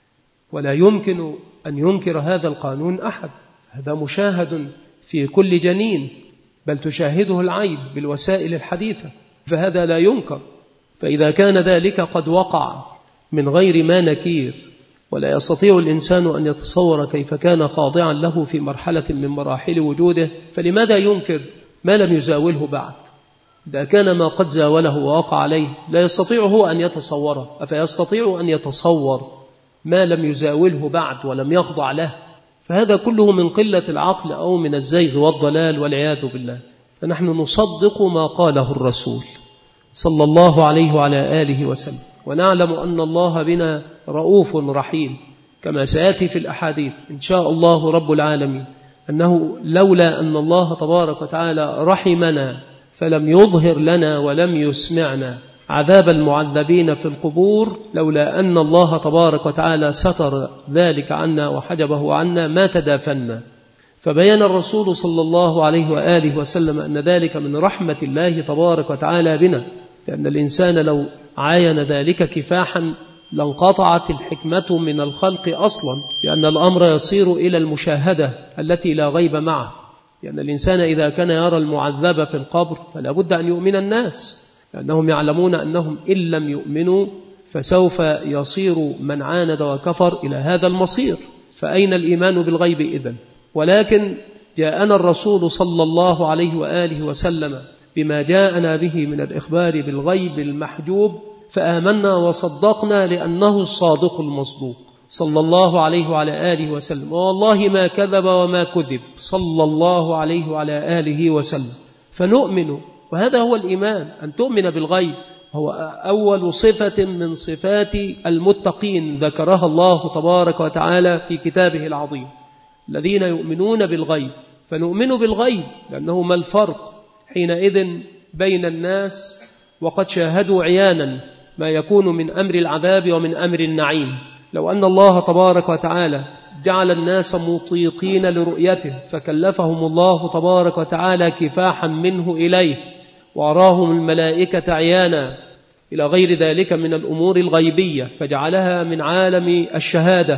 ولا يمكن أن ينكر هذا القانون أحد. هذا مشاهد في كل جنين، بل تشاهده العين بالوسائل الحديثة، فهذا لا ينكر. فإذا كان ذلك قد وقع من غير ما نكير، ولا يستطيع الإنسان أن يتصور كيف كان خاضعا له في مرحلة من مراحل وجوده، فلماذا ينكر ما لم يزاوله بعد؟ إذا كان ما قد زاوله ووقع عليه لا يستطيع هو أن يتصوره، أفيستطيع أن يتصور ما لم يزاوله بعد ولم يخضع له؟ فهذا كله من قلة العقل أو من الزيغ والضلال والعياذ بالله. فنحن نصدق ما قاله الرسول صلى الله عليه وعلى آله وسلم، ونعلم أن الله بنا رؤوف رحيم، كما سيأتي في الأحاديث إن شاء الله رب العالمين، أنه لولا أن الله تبارك وتعالى رحمنا فلم يظهر لنا ولم يسمعنا عذاب المعذبين في القبور، لولا أن الله تبارك وتعالى ستر ذلك عنا وحجبه عنا ما تدافنا. فبين الرسول صلى الله عليه وآله وسلم أن ذلك من رحمة الله تبارك وتعالى بنا، لأن الإنسان لو عاين ذلك كفاحا لانقطعت الحكمة من الخلق أصلا، لأن الأمر يصير إلى المشاهدة التي لا غيب معه. لأن الإنسان إذا كان يرى المعذب في القبر فلا بد أن يؤمن الناس، لأنهم يعلمون أنهم إن لم يؤمنوا فسوف يصير من عاند وكفر إلى هذا المصير. فأين الإيمان بالغيب إذن؟ ولكن جاءنا الرسول صلى الله عليه وآله وسلم بما جاءنا به من الإخبار بالغيب المحجوب، فآمنا وصدقنا لأنه الصادق المصدوق صلى الله عليه وعلى آله وسلم، والله ما كذب وما كذب صلى الله عليه وعلى آله وسلم. فنؤمن، وهذا هو الإيمان، أن تؤمن بالغيب. هو أول صفة من صفات المتقين ذكرها الله تبارك وتعالى في كتابه العظيم، الذين يؤمنون بالغيب. فنؤمن بالغيب لأنه ما الفرق حينئذ بين الناس وقد شاهدوا عيانا ما يكون من أمر العذاب ومن أمر النعيم؟ لو أن الله تبارك وتعالى جعل الناس مطيقين لرؤيته فكلفهم الله تبارك وتعالى كفاحا منه إليه، وأراهم الملائكة عيانا إلى غير ذلك من الأمور الغيبية، فجعلها من عالم الشهادة،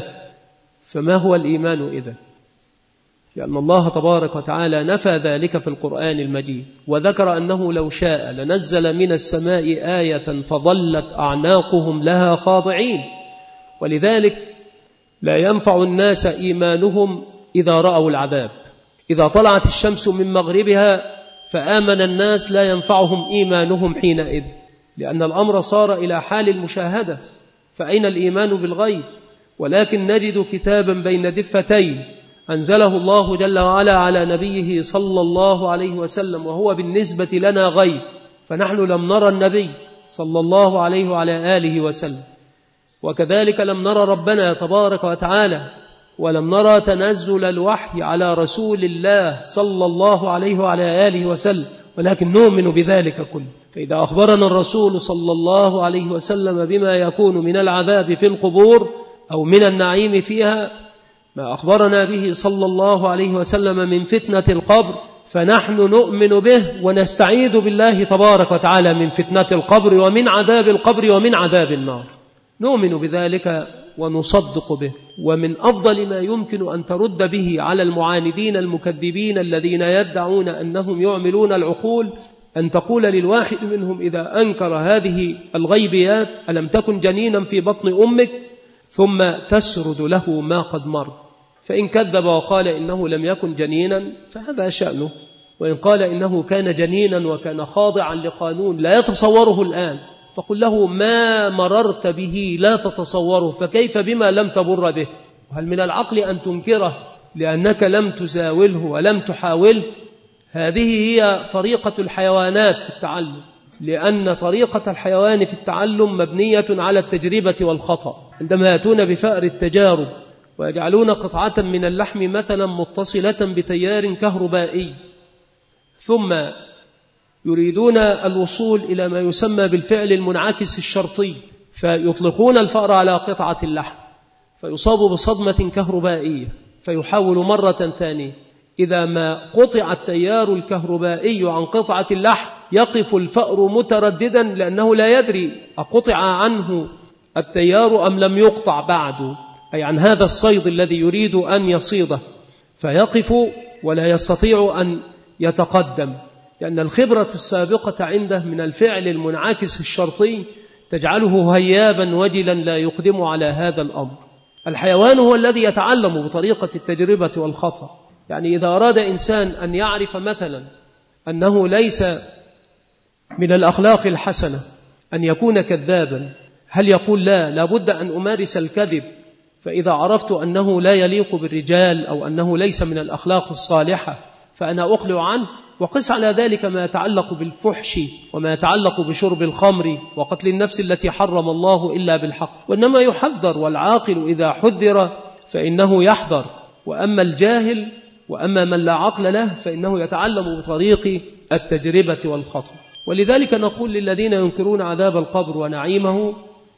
فما هو الإيمان إذن؟ لأن الله تبارك وتعالى نفى ذلك في القرآن المجيد، وذكر أنه لو شاء لنزل من السماء آية فظلت أعناقهم لها خاضعين. ولذلك لا ينفع الناس إيمانهم إذا رأوا العذاب. إذا طلعت الشمس من مغربها فآمن الناس لا ينفعهم إيمانهم حينئذ، لأن الأمر صار إلى حال المشاهدة. فأين الإيمان بالغيب؟ ولكن نجد كتابا بين دفتين أنزله الله جل وعلا على نبيه صلى الله عليه وسلم، وهو بالنسبة لنا غيب، فنحن لم نرى النبي صلى الله عليه وعلى آله وسلم، وكذلك لم نرى ربنا تبارك وتعالى، ولم نرى تنزل الوحي على رسول الله صلى الله عليه وعلى آله وسلم، ولكن نؤمن بذلك كله. فإذا أخبرنا الرسول صلى الله عليه وسلم بما يكون من العذاب في القبور أو من النعيم فيها، ما أخبرنا به صلى الله عليه وسلم من فتنة القبر، فنحن نؤمن به ونستعيذ بالله تبارك وتعالى من فتنة القبر ومن عذاب القبر ومن عذاب النار. نؤمن بذلك ونصدق به. ومن أفضل ما يمكن أن ترد به على المعاندين المكذبين الذين يدعون أنهم يعملون العقول أن تقول للواحد منهم إذا أنكر هذه الغيبيات: ألم تكن جنينا في بطن أمك؟ ثم تسرد له ما قد مر. فإن كذب وقال إنه لم يكن جنينا فهذا شأنه، وإن قال إنه كان جنينا وكان خاضعا لقانون لا يتصوره الآن، فقل له ما مررت به لا تتصوره، فكيف بما لم تمر به؟ وهل من العقل أن تنكره لأنك لم تزاوله ولم تحاوله؟ هذه هي طريقة الحيوانات في التعلم، لأن طريقة الحيوان في التعلم مبنية على التجربة والخطأ. عندما يأتون بفأر التجارب ويجعلون قطعة من اللحم مثلا متصلة بتيار كهربائي، ثم يريدون الوصول إلى ما يسمى بالفعل المنعكس الشرطي، فيطلقون الفأر على قطعة اللحم فيصاب بصدمة كهربائية، فيحاول مرة ثانية. إذا ما قطع التيار الكهربائي عن قطعة اللحم يقف الفأر مترددا، لأنه لا يدري أقطع عنه التيار أم لم يقطع بعد. أي عن هذا الصيد الذي يريد أن يصيده، فيقف ولا يستطيع أن يتقدم، لأن الخبرة السابقة عنده من الفعل المنعكس الشرطي تجعله هيابا وجلا لا يقدم على هذا الأمر. الحيوان هو الذي يتعلم بطريقة التجربة والخطأ. يعني إذا أراد إنسان أن يعرف مثلا أنه ليس من الأخلاق الحسنة أن يكون كذابا، هل يقول لا لابد أن أمارس الكذب، فإذا عرفت أنه لا يليق بالرجال أو أنه ليس من الأخلاق الصالحة فأنا أقلع عنه؟ وقس على ذلك ما يتعلق بالفحش وما يتعلق بشرب الخمر وقتل النفس التي حرم الله إلا بالحق. وإنما يحذر، والعاقل إذا حذر فإنه يحذر، وأما الجاهل وأما من لا عقل له فإنه يتعلم بطريق التجربة والخطأ. ولذلك نقول للذين ينكرون عذاب القبر ونعيمه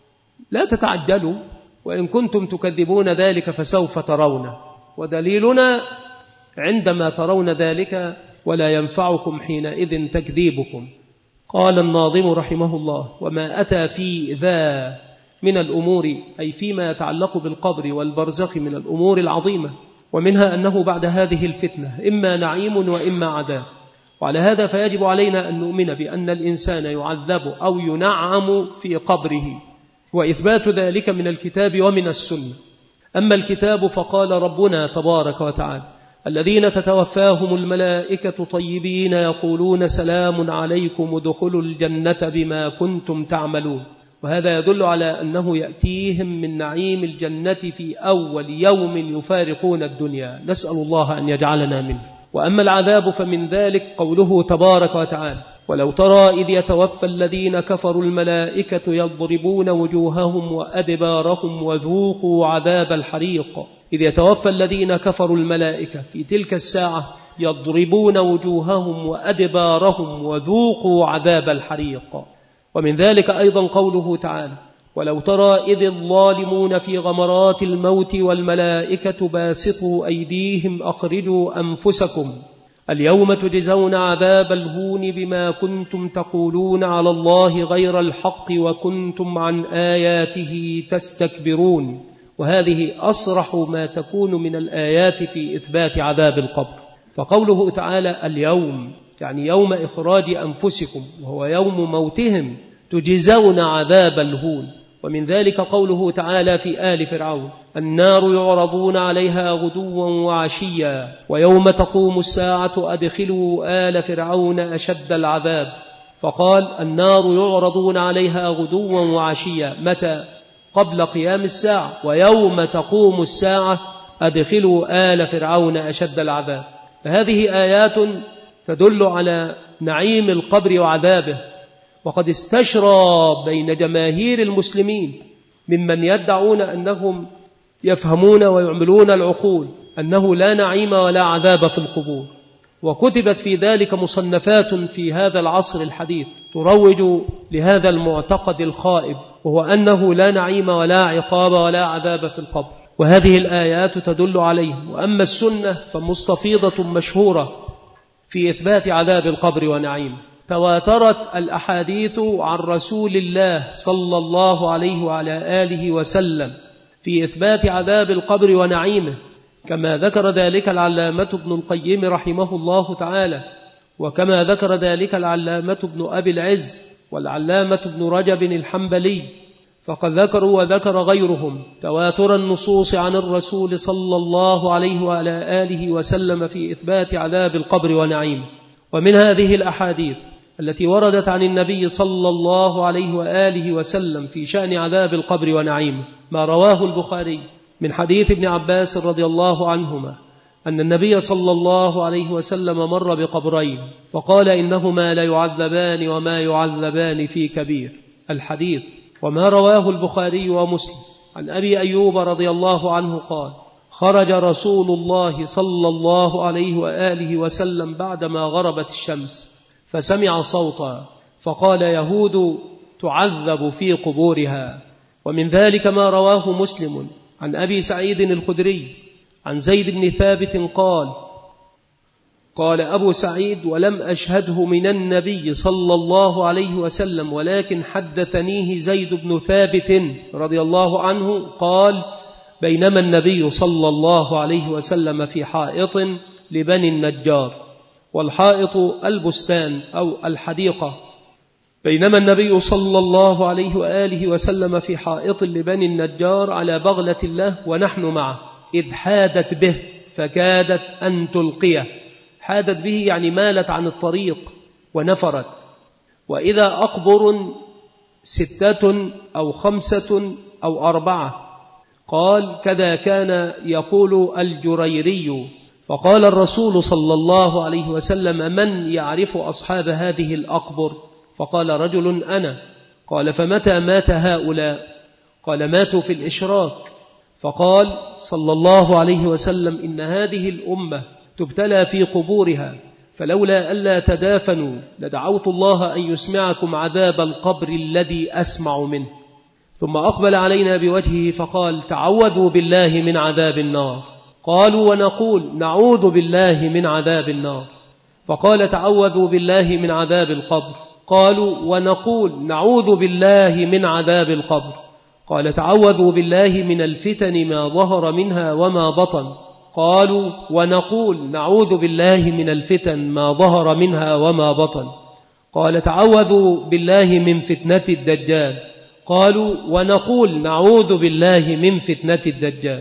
لا تتعجلوا، وإن كنتم تكذبون ذلك فسوف ترون، ودليلنا عندما ترون ذلك ولا ينفعكم حينئذ تكذيبكم. قال الناظم رحمه الله: وما أتى في ذا من الأمور، أي فيما يتعلق بالقبر والبرزخ من الأمور العظيمة، ومنها أنه بعد هذه الفتنة إما نعيم وإما عذاب. وعلى هذا فيجب علينا أن نؤمن بأن الإنسان يعذب أو ينعم في قبره، وإثبات ذلك من الكتاب ومن السنة. أما الكتاب فقال ربنا تبارك وتعالى: الذين تتوفاهم الملائكة طيبين يقولون سلام عليكم ادخلوا الجنة بما كنتم تعملون. وهذا يدل على أنه يأتيهم من نعيم الجنة في أول يوم يفارقون الدنيا، نسأل الله أن يجعلنا منه. وأما العذاب فمن ذلك قوله تبارك وتعالى: ولو ترى إذ يتوفى الذين كفروا الملائكة يضربون وجوههم وأدبارهم وذوقوا عذاب الحريق. إذ يتوفى الذين كفروا الملائكة في تلك الساعة يضربون وجوههم وأدبارهم وذوقوا عذاب الحريق. ومن ذلك أيضا قوله تعالى: ولو ترى إذ الظالمون في غمرات الموت والملائكة باسطوا أيديهم أخرجوا أنفسكم اليوم تجزون عذاب الهون بما كنتم تقولون على الله غير الحق وكنتم عن آياته تستكبرون. وهذه أصرح ما تكون من الآيات في إثبات عذاب القبر. فقوله تعالى اليوم يعني يوم إخراج أنفسكم، وهو يوم موتهم، تجزون عذاب الهون. ومن ذلك قوله تعالى في آل فرعون: النار يعرضون عليها غدوا وعشيا ويوم تقوم الساعة أدخلوا آل فرعون أشد العذاب. فقال النار يعرضون عليها غدوا وعشيا، متى؟ قبل قيام الساعة. ويوم تقوم الساعة أدخلوا آل فرعون أشد العذاب. فهذه آيات تدل على نعيم القبر وعذابه. وقد استشرى بين جماهير المسلمين ممن يدعون أنهم يفهمون ويعملون العقول أنه لا نعيم ولا عذاب في القبور، وكتبت في ذلك مصنفات في هذا العصر الحديث تروج لهذا المعتقد الخائب، وهو أنه لا نعيم ولا عقاب ولا عذاب في القبر، وهذه الآيات تدل عليه. وأما السنة فمستفيضة مشهورة في إثبات عذاب القبر ونعيمه. تواترت الأحاديث عن رسول الله صلى الله عليه وعلى آله وسلم في إثبات عذاب القبر ونعيمه، كما ذكر ذلك العلامة ابن القيم رحمه الله تعالى، وكما ذكر ذلك العلامة ابن أبي العز والعلامة ابن رجب الحنبلي. فقد ذكروا وذكر غيرهم تواتر النصوص عن الرسول صلى الله عليه وعلى آله وسلم في إثبات عذاب القبر ونعيمه. ومن هذه الأحاديث التي وردت عن النبي صلى الله عليه وآله وسلم في شأن عذاب القبر ونعيمه ما رواه البخاري من حديث ابن عباس رضي الله عنهما أن النبي صلى الله عليه وسلم مر بقبرين فقال إنهما لا يعذبان وما يعذبان في كبير الحديث. وما رواه البخاري ومسلم عن أبي أيوب رضي الله عنه قال: خرج رسول الله صلى الله عليه وآله وسلم بعدما غربت الشمس فسمع صوتا فقال: يهود تعذب في قبورها. ومن ذلك ما رواه مسلم عن أبي سعيد الخدري عن زيد بن ثابت قال: قال أبو سعيد: ولم أشهده من النبي صلى الله عليه وسلم ولكن حدثنيه زيد بن ثابت رضي الله عنه قال: بينما النبي صلى الله عليه وسلم في حائط لبني النجار، والحائط البستان أو الحديقة. بينما النبي صلى الله عليه وآله وسلم في حائط لبني النجار على بغلة له ونحن معه، إذ حادت به فكادت أن تلقيه. حادت به يعني مالت عن الطريق ونفرت. وإذا أقبر ستة أو خمسة أو أربعة، قال كذا كان يقول الجريري. فقال الرسول صلى الله عليه وسلم: من يعرف أصحاب هذه الأقبر؟ فقال رجل: أنا. قال: فمتى مات هؤلاء؟ قال: ماتوا في الإشراك. فقال صلى الله عليه وسلم: إن هذه الأمة تبتلى في قبورها، فلولا ألا تدافنوا لدعوت الله أن يسمعكم عذاب القبر الذي أسمع منه. ثم أقبل علينا بوجهه فقال: تعوذوا بالله من عذاب النار. قالوا: ونقول نعوذ بالله من عذاب النار. فقال: تعوذوا بالله من عذاب القبر. قالوا: ونقول نعوذ بالله من عذاب القبر. قال: تعوذوا بالله من الفتن ما ظهر منها وما بطن. قالوا: ونقول نعوذ بالله من الفتن ما ظهر منها وما بطن. قال: تعوذوا بالله من فتنة الدجال. قالوا: ونقول نعوذ بالله من فتنة الدجال.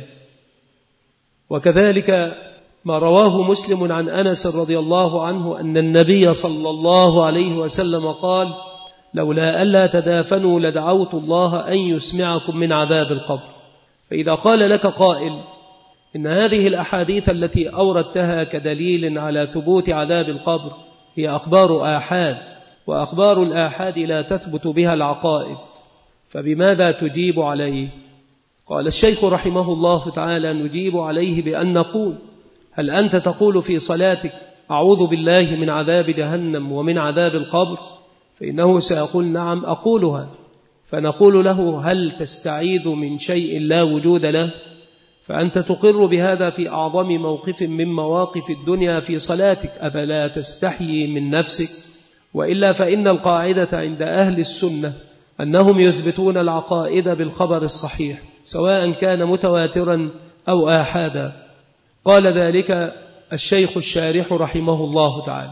وكذلك ما رواه مسلم عن أنس رضي الله عنه أن النبي صلى الله عليه وسلم قال: لولا ألا تدافنوا لدعوت الله أن يسمعكم من عذاب القبر. فإذا قال لك قائل إن هذه الأحاديث التي أوردتها كدليل على ثبوت عذاب القبر هي أخبار آحاد، وأخبار الآحاد لا تثبت بها العقائد، فبماذا تجيب عليه؟ قال الشيخ رحمه الله تعالى: نجيب عليه بأن نقول: هل أنت تقول في صلاتك أعوذ بالله من عذاب جهنم ومن عذاب القبر؟ فإنه سيقول: نعم أقولها. فنقول له: هل تستعيذ من شيء لا وجود له؟ فأنت تقر بهذا في أعظم موقف من مواقف الدنيا في صلاتك، أفلا تستحيي من نفسك؟ وإلا فإن القاعدة عند أهل السنة أنهم يثبتون العقائد بالخبر الصحيح سواء كان متواترا أو آحادا. قال ذلك الشيخ الشارح رحمه الله تعالى.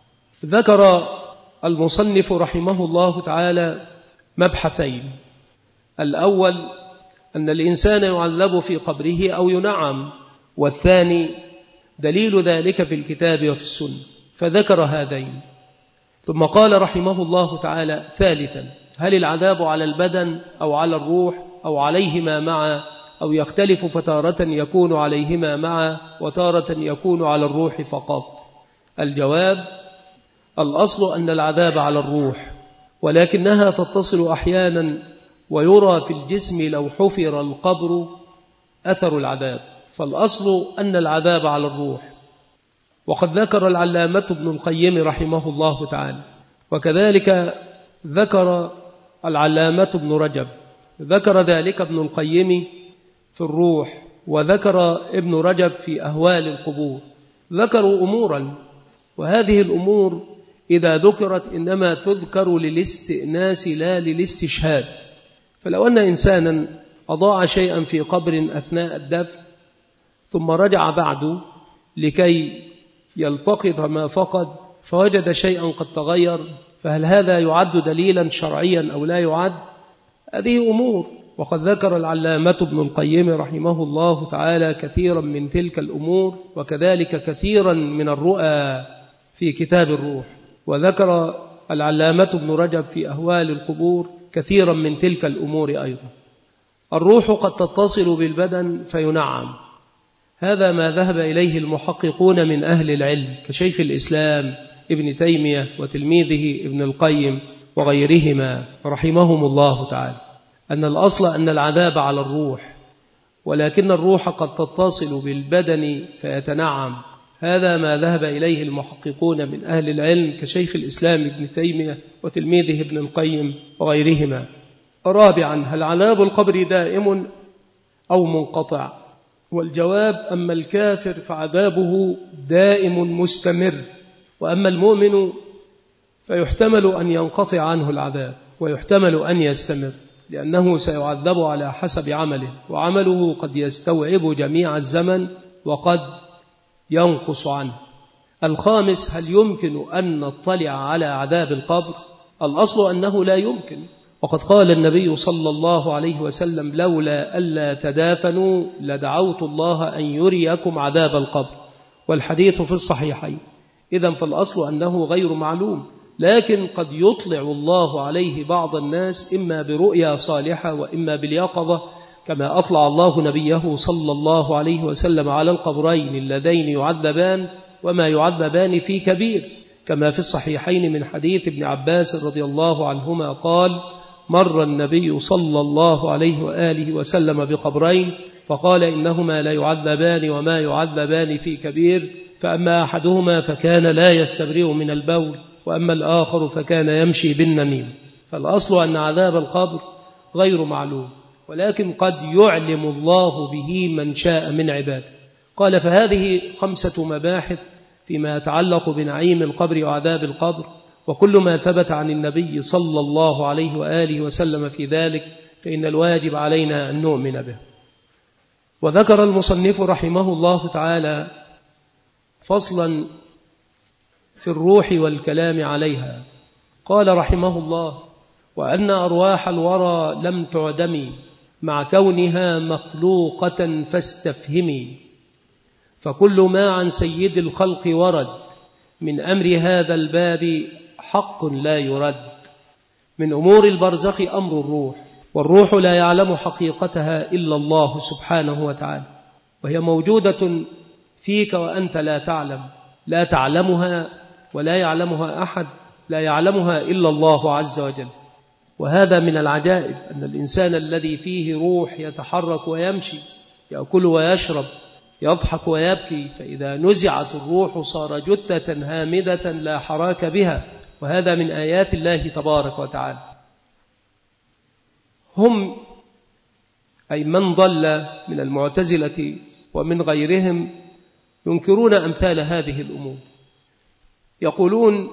ذكر المصنف رحمه الله تعالى مبحثين: الأول أن الإنسان يعذب في قبره أو ينعم، والثاني دليل ذلك في الكتاب وفي السنة، فذكر هذين. ثم قال رحمه الله تعالى: ثالثا، هل العذاب على البدن أو على الروح أو عليهما معا، أو يختلف فتارة يكون عليهما معا وتارة يكون على الروح فقط؟ الجواب: الأصل أن العذاب على الروح، ولكنها تتصل أحيانا ويرى في الجسم لو حفر القبر أثر العذاب، فالأصل أن العذاب على الروح. وقد ذكر العلامة ابن القيم رحمه الله تعالى، وكذلك ذكر العلامة ابن رجب، ذكر ذلك ابن القيم في الروح، وذكر ابن رجب في أهوال القبور. ذكروا أمورا، وهذه الأمور إذا ذكرت إنما تذكر للاستئناس لا للاستشهاد. فلو أن إنسانا أضاع شيئا في قبر أثناء الدفن ثم رجع بعد لكي يلتقط ما فقد فوجد شيئا قد تغير، فهل هذا يعد دليلا شرعيا أو لا يعد؟ هذه أمور، وقد ذكر العلامة ابن القيم رحمه الله تعالى كثيرا من تلك الأمور، وكذلك كثيرا من الرؤى في كتاب الروح. وذكر العلامة ابن رجب في أهوال القبور كثيرا من تلك الأمور أيضا. الروح قد تتصل بالبدن فينعم، هذا ما ذهب إليه المحققون من أهل العلم كشيخ الإسلام ابن تيمية وتلميذه ابن القيم وغيرهما رحمهم الله تعالى، أن الأصل أن العذاب على الروح، ولكن الروح قد تتصل بالبدن فيتنعم، هذا ما ذهب إليه المحققون من أهل العلم كشيخ الإسلام ابن تيمية وتلميذه ابن القيم وغيرهما. رابعا، هل عذاب القبر دائم أو منقطع؟ والجواب: أما الكافر فعذابه دائم مستمر، وأما المؤمن فيحتمل أن ينقطع عنه العذاب ويحتمل أن يستمر. لأنه سيعذب على حسب عمله، وعمله قد يستوعب جميع الزمن وقد ينقص عنه. الخامس: هل يمكن أن نطلع على عذاب القبر؟ الأصل أنه لا يمكن، وقد قال النبي صلى الله عليه وسلم: لولا ألا تدافنوا لدعوت الله أن يريكم عذاب القبر، والحديث في الصحيحين. إذن فالأصل أنه غير معلوم، لكن قد يطلع الله عليه بعض الناس إما برؤيا صالحة وإما باليقظة، كما أطلع الله نبيه صلى الله عليه وسلم على القبرين اللذين يعذبان وما يعذبان في كبير، كما في الصحيحين من حديث ابن عباس رضي الله عنهما قال: مر النبي صلى الله عليه وآله وسلم بقبرين فقال: إنهما لا يعذبان وما يعذبان في كبير، فأما أحدهما فكان لا يستبرئ من البول، وأما الآخر فكان يمشي بالنميم. فالأصل أن عذاب القبر غير معلوم، ولكن قد يعلم الله به من شاء من عباده. قال: فهذه خمسة مباحث فيما يتعلق بنعيم القبر وعذاب القبر، وكل ما ثبت عن النبي صلى الله عليه وآله وسلم في ذلك فإن الواجب علينا أن نؤمن به. وذكر المصنف رحمه الله تعالى فصلا في الروح والكلام عليها. قال رحمه الله: وأن أرواح الورى لم تعدم مع كونها مخلوقة فاستفهمي، فكل ما عن سيد الخلق ورد من أمر هذا الباب حق لا يرد. من أمور البرزخ أمر الروح، والروح لا يعلم حقيقتها إلا الله سبحانه وتعالى، وهي موجودة فيك وأنت لا تعلم، لا تعلمها ولا يعلمها أحد، لا يعلمها إلا الله عز وجل. وهذا من العجائب أن الإنسان الذي فيه روح يتحرك ويمشي، يأكل ويشرب، يضحك ويبكي، فإذا نزعت الروح صار جثة هامدة لا حراك بها، وهذا من آيات الله تبارك وتعالى. هم أي من ضل من المعتزلة ومن غيرهم ينكرون أمثال هذه الأمور، يقولون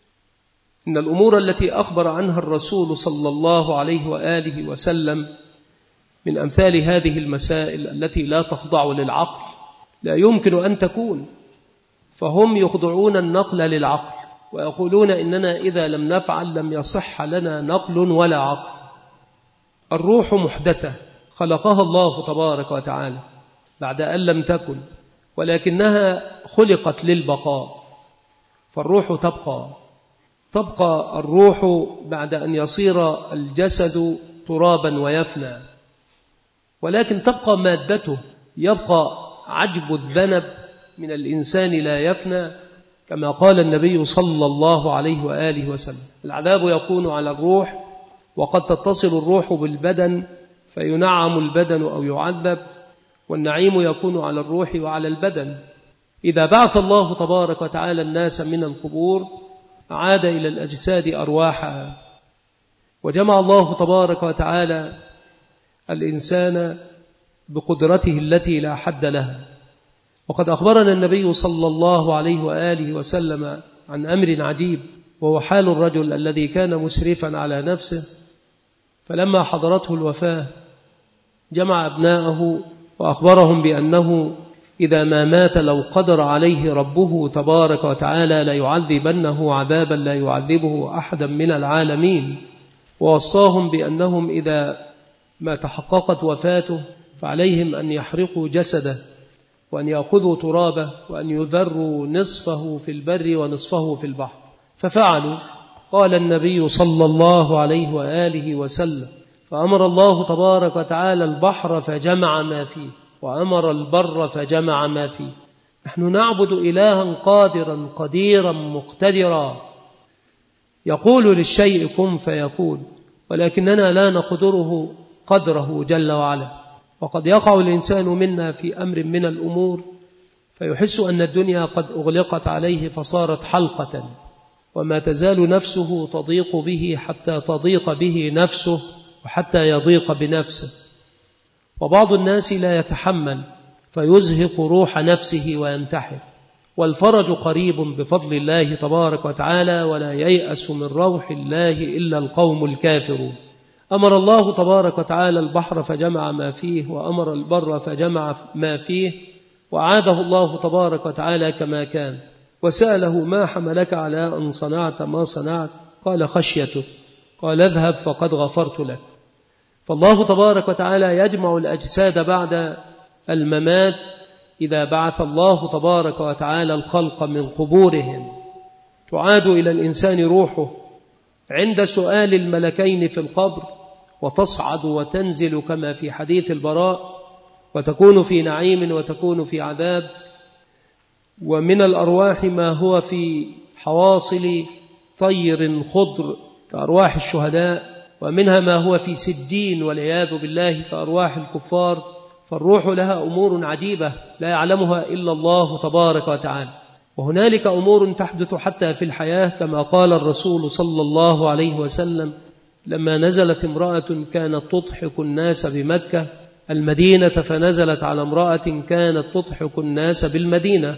إن الأمور التي أخبر عنها الرسول صلى الله عليه وآله وسلم من أمثال هذه المسائل التي لا تخضع للعقل لا يمكن أن تكون، فهم يخضعون النقل للعقل ويقولون إننا إذا لم نفعل لم يصح لنا نقل ولا عقل. الروح محدثة خلقها الله تبارك وتعالى بعد أن لم تكن، ولكنها خلقت للبقاء، فالروح تبقى تبقى الروح بعد أن يصير الجسد ترابا ويفنى، ولكن تبقى مادته، يبقى عجب الذنب من الإنسان لا يفنى، كما قال النبي صلى الله عليه وآله وسلم: العذاب يكون على الروح، وقد تتصل الروح بالبدن فينعم البدن أو يعذب، والنعيم يكون على الروح وعلى البدن. إذا بعث الله تبارك وتعالى الناس من القبور عاد إلى الأجساد أرواحها، وجمع الله تبارك وتعالى الإنسان بقدرته التي لا حد لها. وقد أخبرنا النبي صلى الله عليه وآله وسلم عن أمر عجيب، وهو حال الرجل الذي كان مسرفا على نفسه، فلما حضرته الوفاة جمع أبناءه وأخبرهم بأنه إذا ما مات لو قدر عليه ربه تبارك وتعالى ليعذبنه عذابا لا يعذبه أحدا من العالمين، ووصاهم بأنهم إذا ما تحققت وفاته فعليهم أن يحرقوا جسده، وأن يأخذوا ترابه، وأن يذروا نصفه في البر ونصفه في البحر، ففعلوا. قال النبي صلى الله عليه وآله وسلم: فأمر الله تبارك وتعالى البحر فجمع ما فيه، وأمر البر فجمع ما فيه. نحن نعبد إلها قادرا قديرا مقتدرا يقول للشيء كن فيكون، ولكننا لا نقدره قدره جل وعلا. وقد يقع الإنسان منا في أمر من الأمور فيحس أن الدنيا قد أغلقت عليه فصارت حلقة، وما تزال نفسه تضيق به حتى تضيق به نفسه وحتى يضيق بنفسه. وبعض الناس لا يتحمل فيزهق روح نفسه وينتحر، والفرج قريب بفضل الله تبارك وتعالى، ولا ييأس من روح الله إلا القوم الكافرون. أمر الله تبارك وتعالى البحر فجمع ما فيه، وأمر البر فجمع ما فيه، وعاده الله تبارك وتعالى كما كان، وسأله: ما حملك على أن صنعت ما صنعت؟ قال: خشيته. قال: اذهب فقد غفرت لك. فالله تبارك وتعالى يجمع الأجساد بعد الممات إذا بعث الله تبارك وتعالى الخلق من قبورهم، تعاد إلى الإنسان روحه عند سؤال الملكين في القبر، وتصعد وتنزل كما في حديث البراء، وتكون في نعيم وتكون في عذاب. ومن الأرواح ما هو في حواصل طير خضر كأرواح الشهداء، ومنها ما هو في سجين والعياذ بالله كأرواح الكفار. فالروح لها أمور عجيبة لا يعلمها إلا الله تبارك وتعالى. وهنالك أمور تحدث حتى في الحياة، كما قال الرسول صلى الله عليه وسلم لما نزلت امرأة كانت تضحك الناس بمكة المدينة، فنزلت على امرأة كانت تضحك الناس بالمدينة،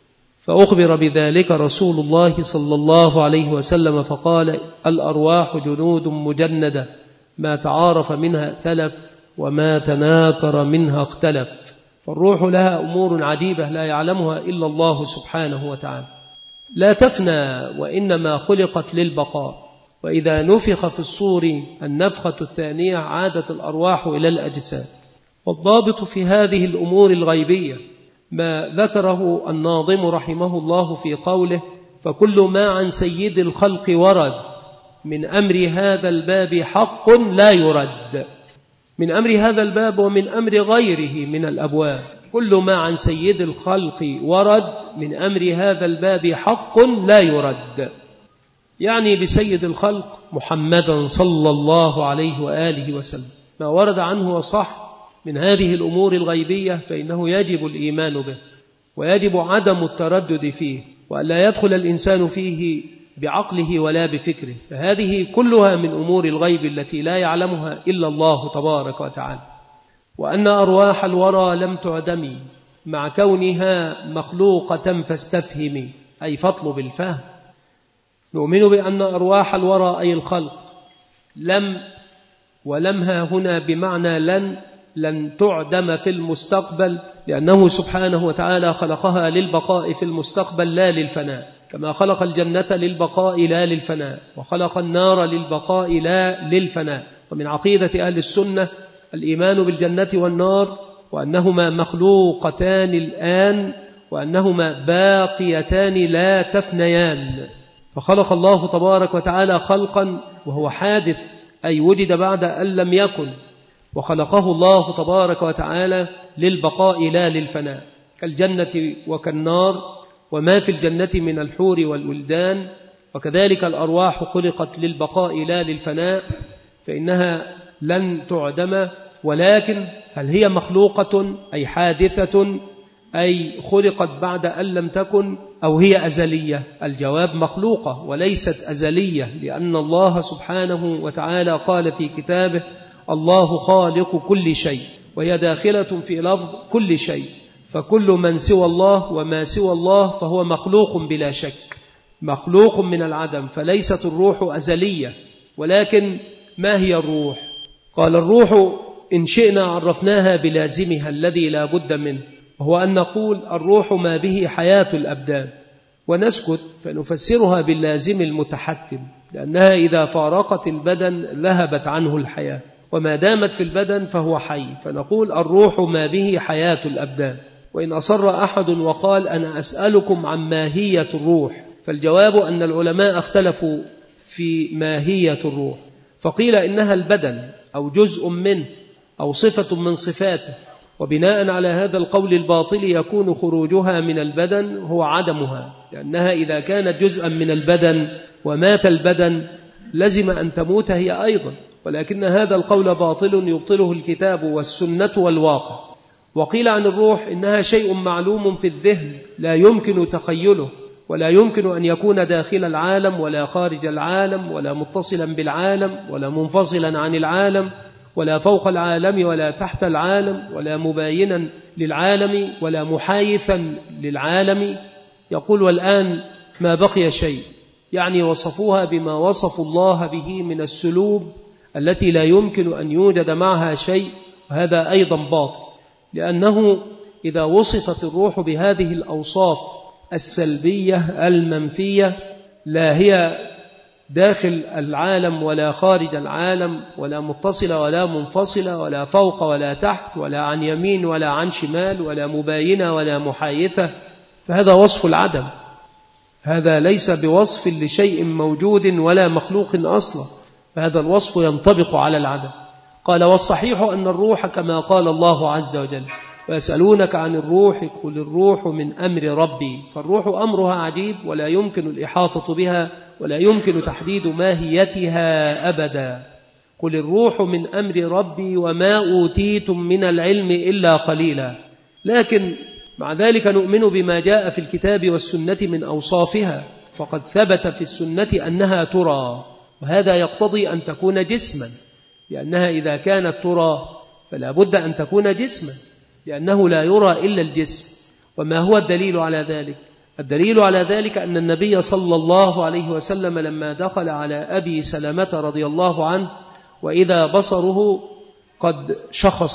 فأخبر بذلك رسول الله صلى الله عليه وسلم فقال: الأرواح جنود مجندة، ما تعارف منها ائتلف، وما تناكر منها اختلف. فالروح لها أمور عجيبة لا يعلمها إلا الله سبحانه وتعالى. لا تفنى، وإنما خلقت للبقاء. وإذا نفخ في الصور النفخة الثانية عادت الأرواح إلى الأجساد. والضابط في هذه الأمور الغيبية ما ذكره الناظم رحمه الله في قوله: فكل ما عن سيد الخلق ورد، من أمر هذا الباب حق لا يرد. من أمر هذا الباب ومن أمر غيره من الأبواب، كل ما عن سيد الخلق ورد، من أمر هذا الباب حق لا يرد. يعني بسيد الخلق محمدا صلى الله عليه وآله وسلم. ما ورد عنه وصح من هذه الأمور الغيبية فإنه يجب الإيمان به، ويجب عدم التردد فيه، وألا يدخل الإنسان فيه بعقله ولا بفكره. فهذه كلها من أمور الغيب التي لا يعلمها إلا الله تبارك وتعالى. وأن أرواح الورى لم تعدم مع كونها مخلوقة فاستفهمي، أي فاطلب الفهم. نؤمن بأن أرواح الورى أي الخلق لم، ولمها هنا بمعنى لن، لن تعدم في المستقبل، لأنه سبحانه وتعالى خلقها للبقاء في المستقبل لا للفناء، كما خلق الجنة للبقاء لا للفناء، وخلق النار للبقاء لا للفناء. ومن عقيدة أهل السنة الإيمان بالجنة والنار، وأنهما مخلوقتان الآن، وأنهما باقيتان لا تفنيان. فخلق الله تبارك وتعالى خلقا وهو حادث، أي وجد بعد أن لم يكن، وخلقه الله تبارك وتعالى للبقاء لا للفناء، كالجنة وكالنار وما في الجنة من الحور والولدان. وكذلك الأرواح خلقت للبقاء لا للفناء، فإنها لن تعدم. ولكن هل هي مخلوقة أي حادثة أي خلقت بعد أن لم تكن، أو هي أزلية؟ الجواب مخلوقة وليست أزلية، لأن الله سبحانه وتعالى قال في كتابه: الله خالق كل شيء، وهي داخلة في لفظ كل شيء. فكل من سوى الله وما سوى الله فهو مخلوق بلا شك، مخلوق من العدم. فليست الروح أزلية. ولكن ما هي الروح؟ قال: الروح إن شئنا عرفناها بلازمها الذي لا بد منه، وهو أن نقول الروح ما به حياة الأبدان، ونسكت فنفسرها باللازم المتحتم، لأنها إذا فارقت البدن ذهبت عنه الحياة، وما دامت في البدن فهو حي، فنقول الروح ما به حياة الأبدان. وإن أصر أحد وقال: أنا أسألكم عن ماهية الروح، فالجواب أن العلماء اختلفوا في ماهية الروح، فقيل إنها البدن أو جزء منه أو صفة من صفاته، وبناء على هذا القول الباطل يكون خروجها من البدن هو عدمها، لأنها إذا كانت جزءا من البدن ومات البدن لزم أن تموت هي أيضا. ولكن هذا القول باطل يبطله الكتاب والسنة والواقع. وقيل عن الروح إنها شيء معلوم في الذهن لا يمكن تخيله، ولا يمكن أن يكون داخل العالم ولا خارج العالم، ولا متصلا بالعالم ولا منفصلا عن العالم، ولا فوق العالم ولا تحت العالم، ولا مباينا للعالم ولا محايثا للعالم. يقول: والآن ما بقي شيء، يعني وصفوها بما وصفوا الله به من السلوب التي لا يمكن أن يوجد معها شيء، وهذا أيضا باطل، لأنه إذا وصفت الروح بهذه الأوصاف السلبية المنفية لا هي داخل العالم ولا خارج العالم، ولا متصلة ولا منفصلة، ولا فوق ولا تحت، ولا عن يمين ولا عن شمال، ولا مباينة ولا محايثة، فهذا وصف العدم، هذا ليس بوصف لشيء موجود ولا مخلوق أصلا، فهذا الوصف ينطبق على العدم. قال: والصحيح أن الروح كما قال الله عز وجل: ويسألونك عن الروح قل الروح من أمر ربي. فالروح أمرها عجيب ولا يمكن الإحاطة بها ولا يمكن تحديد ماهيتها أبدا. قل الروح من أمر ربي وما أوتيتم من العلم إلا قليلا. لكن مع ذلك نؤمن بما جاء في الكتاب والسنة من أوصافها، فقد ثبت في السنة أنها ترى، وهذا يقتضي أن تكون جسما، لأنها إذا كانت ترى فلا بد أن تكون جسما، لأنه لا يرى إلا الجسم. وما هو الدليل على ذلك؟ الدليل على ذلك أن النبي صلى الله عليه وسلم لما دخل على أبي سلمة رضي الله عنه وإذا بصره قد شخص،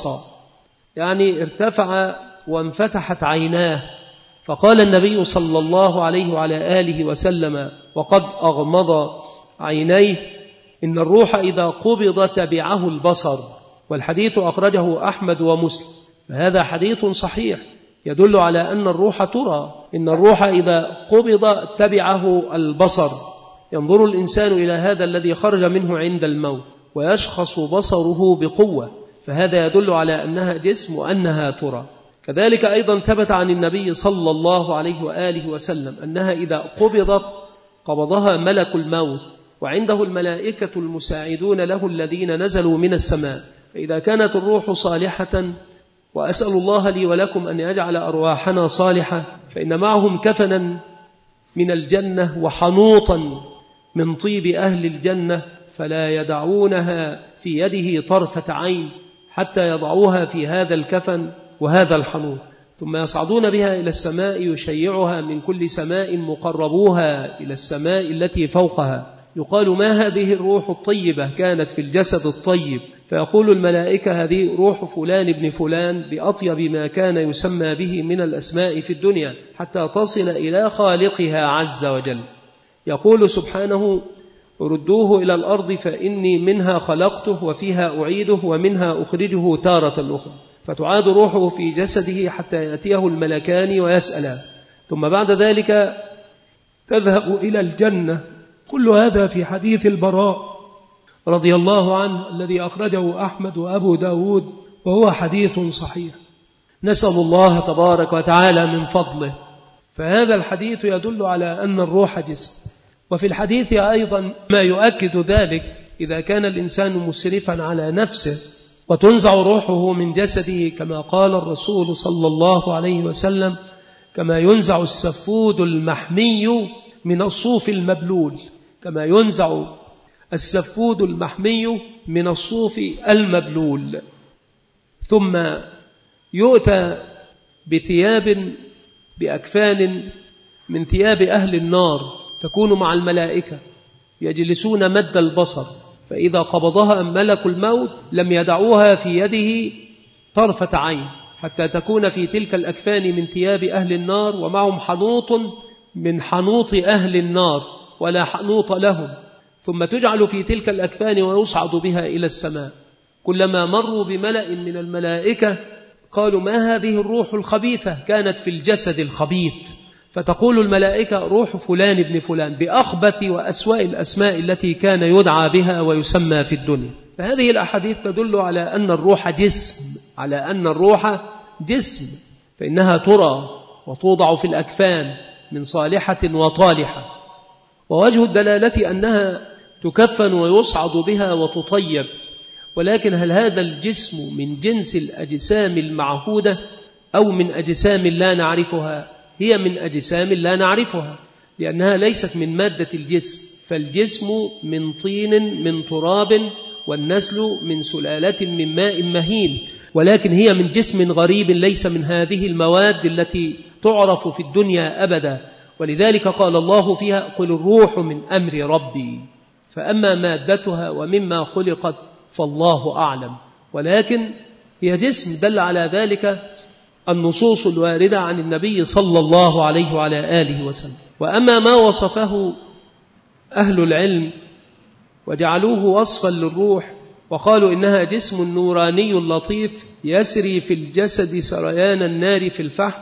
يعني ارتفع وانفتحت عيناه، فقال النبي صلى الله عليه وعلى آله وسلم وقد أغمض عينيه: إن الروح إذا قبض تبعه البصر. والحديث أخرجه أحمد ومسلم، فهذا حديث صحيح يدل على أن الروح ترى. إن الروح إذا قبض تبعه البصر، ينظر الإنسان إلى هذا الذي خرج منه عند الموت ويشخص بصره بقوة، فهذا يدل على أنها جسم وأنها ترى. كذلك أيضا ثبت عن النبي صلى الله عليه وآله وسلم أنها إذا قبضت قبضها ملك الموت، وعنده الملائكة المساعدون له الذين نزلوا من السماء. فإذا كانت الروح صالحة، وأسأل الله لي ولكم أن يجعل أرواحنا صالحة، فإن معهم كفنا من الجنة وحنوطا من طيب أهل الجنة، فلا يدعونها في يده طرفة عين حتى يضعوها في هذا الكفن وهذا الحنوط، ثم يصعدون بها إلى السماء يشيعها من كل سماء مقربوها إلى السماء التي فوقها. يقال: ما هذه الروح الطيبة كانت في الجسد الطيب؟ فيقول الملائكة: هذه روح فلان ابن فلان بأطيب ما كان يسمى به من الأسماء في الدنيا، حتى تصل إلى خالقها عز وجل. يقول سبحانه: ردوه إلى الأرض فإني منها خلقته وفيها أعيده ومنها أخرجه تارة أخرى. فتعاد روحه في جسده حتى يأتيه الملكان ويسألا، ثم بعد ذلك تذهب إلى الجنة. كل هذا في حديث البراء رضي الله عنه الذي أخرجه أحمد وأبو داود، وهو حديث صحيح. نسأل الله تبارك وتعالى من فضله. فهذا الحديث يدل على أن الروح جسم. وفي الحديث أيضا ما يؤكد ذلك: إذا كان الإنسان مسرفا على نفسه وتنزع روحه من جسده، كما قال الرسول صلى الله عليه وسلم: كما ينزع السفود المحمي من الصوف المبلول، كما ينزع السفود المحمي من الصوف المبلول. ثم يؤتى بثياب بأكفان من ثياب أهل النار تكون مع الملائكة، يجلسون مد البصر، فإذا قبضها ملك الموت لم يدعوها في يده طرفة عين حتى تكون في تلك الأكفان من ثياب أهل النار، ومعهم حنوط من حنوط أهل النار ولا حنوط لهم، ثم تجعل في تلك الأكفان ويصعد بها إلى السماء. كلما مروا بملأ من الملائكة قالوا: ما هذه الروح الخبيثة كانت في الجسد الخبيث؟ فتقول الملائكة: روح فلان ابن فلان، بأخبث وأسوأ الأسماء التي كان يدعى بها ويسمى في الدنيا. فهذه الأحاديث تدل على أن الروح جسم، على أن الروح جسم، فإنها ترى وتوضع في الأكفان من صالحة وطالحة. ووجه الدلالة أنها تكفن ويصعد بها وتطيب. ولكن هل هذا الجسم من جنس الأجسام المعهودة أو من أجسام لا نعرفها؟ هي من أجسام لا نعرفها، لأنها ليست من مادة الجسم، فالجسم من طين من تراب، والنسل من سلالة من ماء مهين، ولكن هي من جسم غريب ليس من هذه المواد التي تعرف في الدنيا أبدا. ولذلك قال الله فيها: قل الروح من أمر ربي. فأما مادتها ومما خلقت فالله أعلم، ولكن هي جسم دل على ذلك النصوص الواردة عن النبي صلى الله عليه وعلى آله وسلم. وأما ما وصفه أهل العلم وجعلوه وصفا للروح وقالوا إنها جسم نوراني لطيف يسري في الجسد سريان النار في الفحم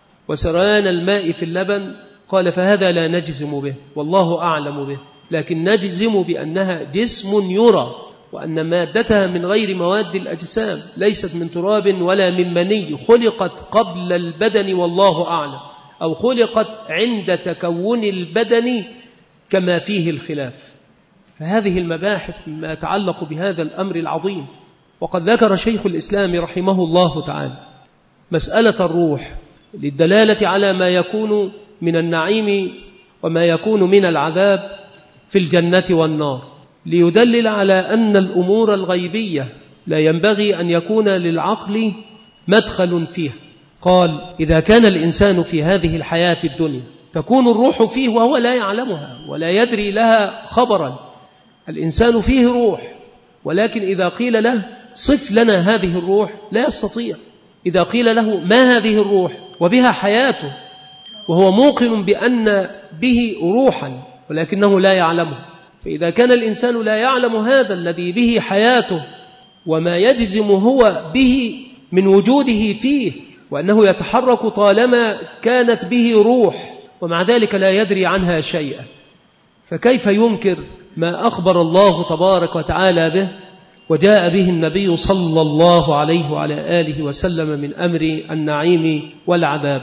وسريان الماء في اللبن، قال فهذا لا نجزم به والله أعلم به، لكن نجزم بأنها جسم يرى، وأن مادتها من غير مواد الأجسام، ليست من تراب ولا من مني، خلقت قبل البدن والله أعلم، أو خلقت عند تكون البدن كما فيه الخلاف. فهذه المباحث مما يتعلق بهذا الأمر العظيم. وقد ذكر شيخ الإسلام رحمه الله تعالى مسألة الروح للدلالة على ما يكون من النعيم وما يكون من العذاب في الجنة والنار، ليدلل على أن الأمور الغيبية لا ينبغي أن يكون للعقل مدخل فيها. قال إذا كان الإنسان في هذه الحياة الدنيا تكون الروح فيه وهو لا يعلمها ولا يدري لها خبرا، الإنسان فيه روح، ولكن إذا قيل له صف لنا هذه الروح لا يستطيع. إذا قيل له ما هذه الروح وبها حياته وهو موقن بأن به روحا ولكنه لا يعلمه، فإذا كان الإنسان لا يعلم هذا الذي به حياته وما يجزم هو به من وجوده فيه وأنه يتحرك طالما كانت به روح ومع ذلك لا يدري عنها شيئا، فكيف ينكر ما أخبر الله تبارك وتعالى به وجاء به النبي صلى الله عليه وعلى آله وسلم من أمر النعيم والعذاب؟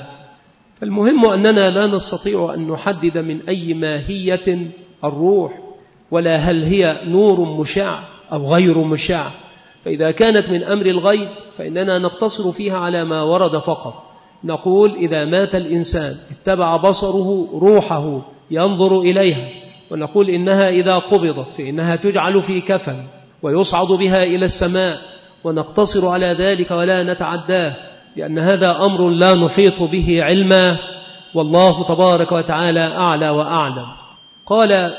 فالمهم أننا لا نستطيع أن نحدد من أي ماهية الروح، ولا هل هي نور مشع أو غير مشع. فإذا كانت من أمر الغيب فإننا نقتصر فيها على ما ورد فقط، نقول إذا مات الإنسان اتبع بصره روحه ينظر إليها، ونقول إنها إذا قبضت فإنها تجعل في كفن ويصعد بها إلى السماء، ونقتصر على ذلك ولا نتعداه، لأن هذا أمر لا نحيط به علما، والله تبارك وتعالى أعلى وأعلم. قال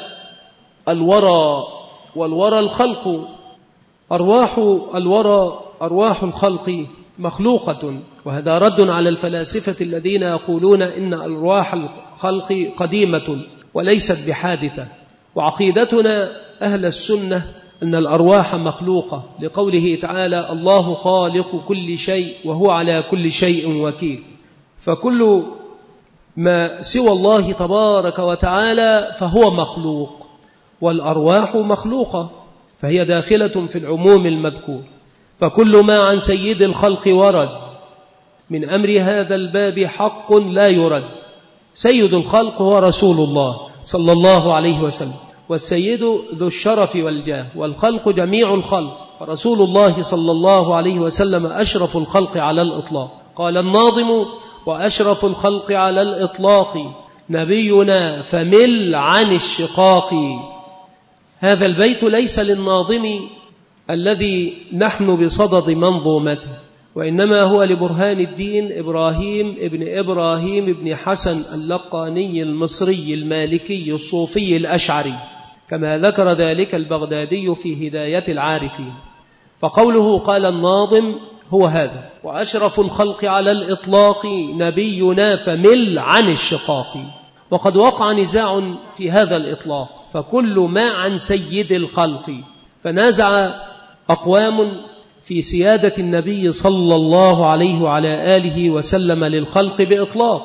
الورى، والورى الخلق، أرواح الورى أرواح الخلق مخلوقة، وهذا رد على الفلاسفة الذين يقولون إن أرواح الخلق قديمة وليست بحادثة. وعقيدتنا أهل السنة أن الأرواح مخلوقة، لقوله تعالى الله خالق كل شيء وهو على كل شيء وكيل، فكل ما سوى الله تبارك وتعالى فهو مخلوق، والأرواح مخلوقة فهي داخلة في العموم المذكور. فكل ما عن سيد الخلق ورد من أمر هذا الباب حق لا يرد. سيد الخلق هو رسول الله صلى الله عليه وسلم، والسيد ذو الشرف والجاه، والخلق جميع الخلق، فرسول الله صلى الله عليه وسلم أشرف الخلق على الإطلاق. قال الناظم وأشرف الخلق على الإطلاق نبينا فمل عن الشقاق. هذا البيت ليس للناظم الذي نحن بصدد منظومته، وإنما هو لبرهان الدين إبراهيم ابن إبراهيم ابن حسن اللقاني المصري المالكي الصوفي الأشعري، كما ذكر ذلك البغدادي في هداية العارفين. فقوله قال الناظم هو هذا، وأشرف الخلق على الإطلاق نبينا فمل عن الشقاق. وقد وقع نزاع في هذا الإطلاق، فكل ما عن سيد الخلق، فنازع أقوام في سيادة النبي صلى الله عليه وعلى آله وسلم للخلق بإطلاق.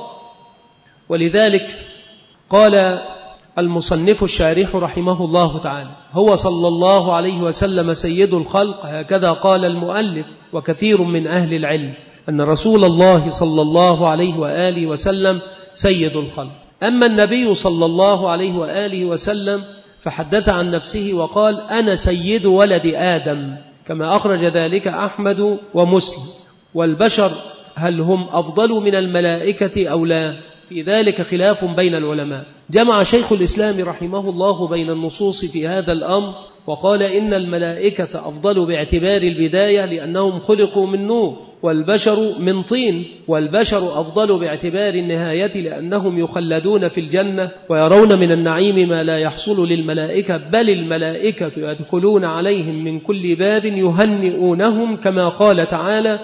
ولذلك قال المصنف الشارح رحمه الله تعالى هو صلى الله عليه وسلم سيد الخلق، هكذا قال المؤلف وكثير من أهل العلم أن رسول الله صلى الله عليه وآله وسلم سيد الخلق. أما النبي صلى الله عليه وآله وسلم فحدث عن نفسه وقال أنا سيد ولد آدم، كما أخرج ذلك أحمد ومسلم. والبشر هل هم أفضل من الملائكة أو لا؟ في ذلك خلاف بين العلماء. جمع شيخ الإسلام رحمه الله بين النصوص في هذا الأمر وقال إن الملائكة أفضل باعتبار البداية لأنهم خلقوا من نور، والبشر من طين، والبشر أفضل باعتبار النهاية لأنهم يخلدون في الجنة ويرون من النعيم ما لا يحصل للملائكة، بل الملائكة يدخلون عليهم من كل باب يهنئونهم كما قال تعالى: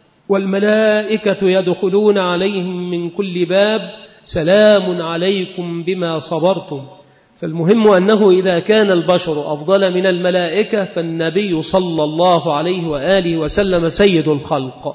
والملائكة يدخلون عليهم من كل باب سلام عليكم بما صبرتم. فالمهم أنه إذا كان البشر أفضل من الملائكة فالنبي صلى الله عليه وآله وسلم سيد الخلق.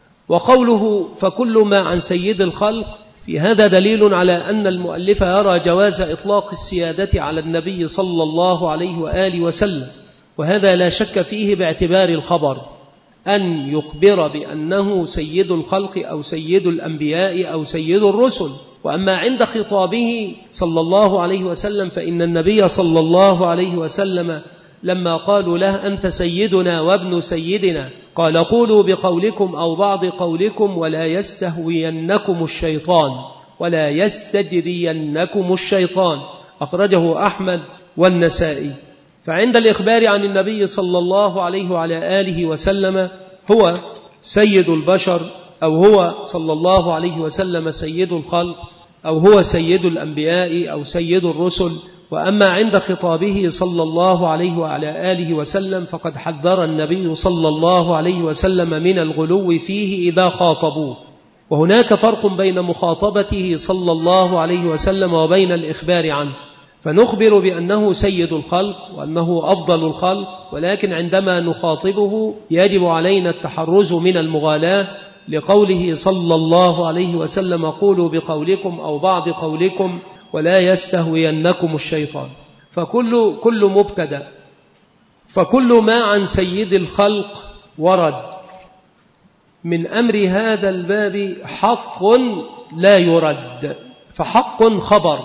وقوله فكل ما عن سيد الخلق في هذا دليل على أن المؤلف يرى جواز إطلاق السيادة على النبي صلى الله عليه وآله وسلم، وهذا لا شك فيه باعتبار الخبر، أن يخبر بأنه سيد الخلق أو سيد الأنبياء أو سيد الرسل. وأما عند خطابه صلى الله عليه وسلم فإن النبي صلى الله عليه وسلم لما قالوا له أنت سيدنا وابن سيدنا قال قولوا بقولكم أو بعض قولكم ولا يستهوينكم الشيطان ولا يستجرينكم الشيطان، أخرجه أحمد والنسائي. فعند الإخبار عن النبي صلى الله عليه وعلى آله وسلم هو سيد البشر أو هو صلى الله عليه وسلم سيد الخلق أو هو سيد الأنبياء أو سيد الرسل. وأما عند خطابه صلى الله عليه وعلى آله وسلم فقد حذر النبي صلى الله عليه وسلم من الغلو فيه إذا خاطبوه. وهناك فرق بين مخاطبته صلى الله عليه وسلم وبين الإخبار عنه، فنخبر بأنه سيد الخلق وأنه أفضل الخلق، ولكن عندما نخاطبه يجب علينا التحرز من المغالاة لقوله صلى الله عليه وسلم قولوا بقولكم أو بعض قولكم ولا يستهوينكم الشيطان. فكل كل مبتدأ فكل ما عن سيد الخلق ورد من أمر هذا الباب حق لا يرد، فحق خبر،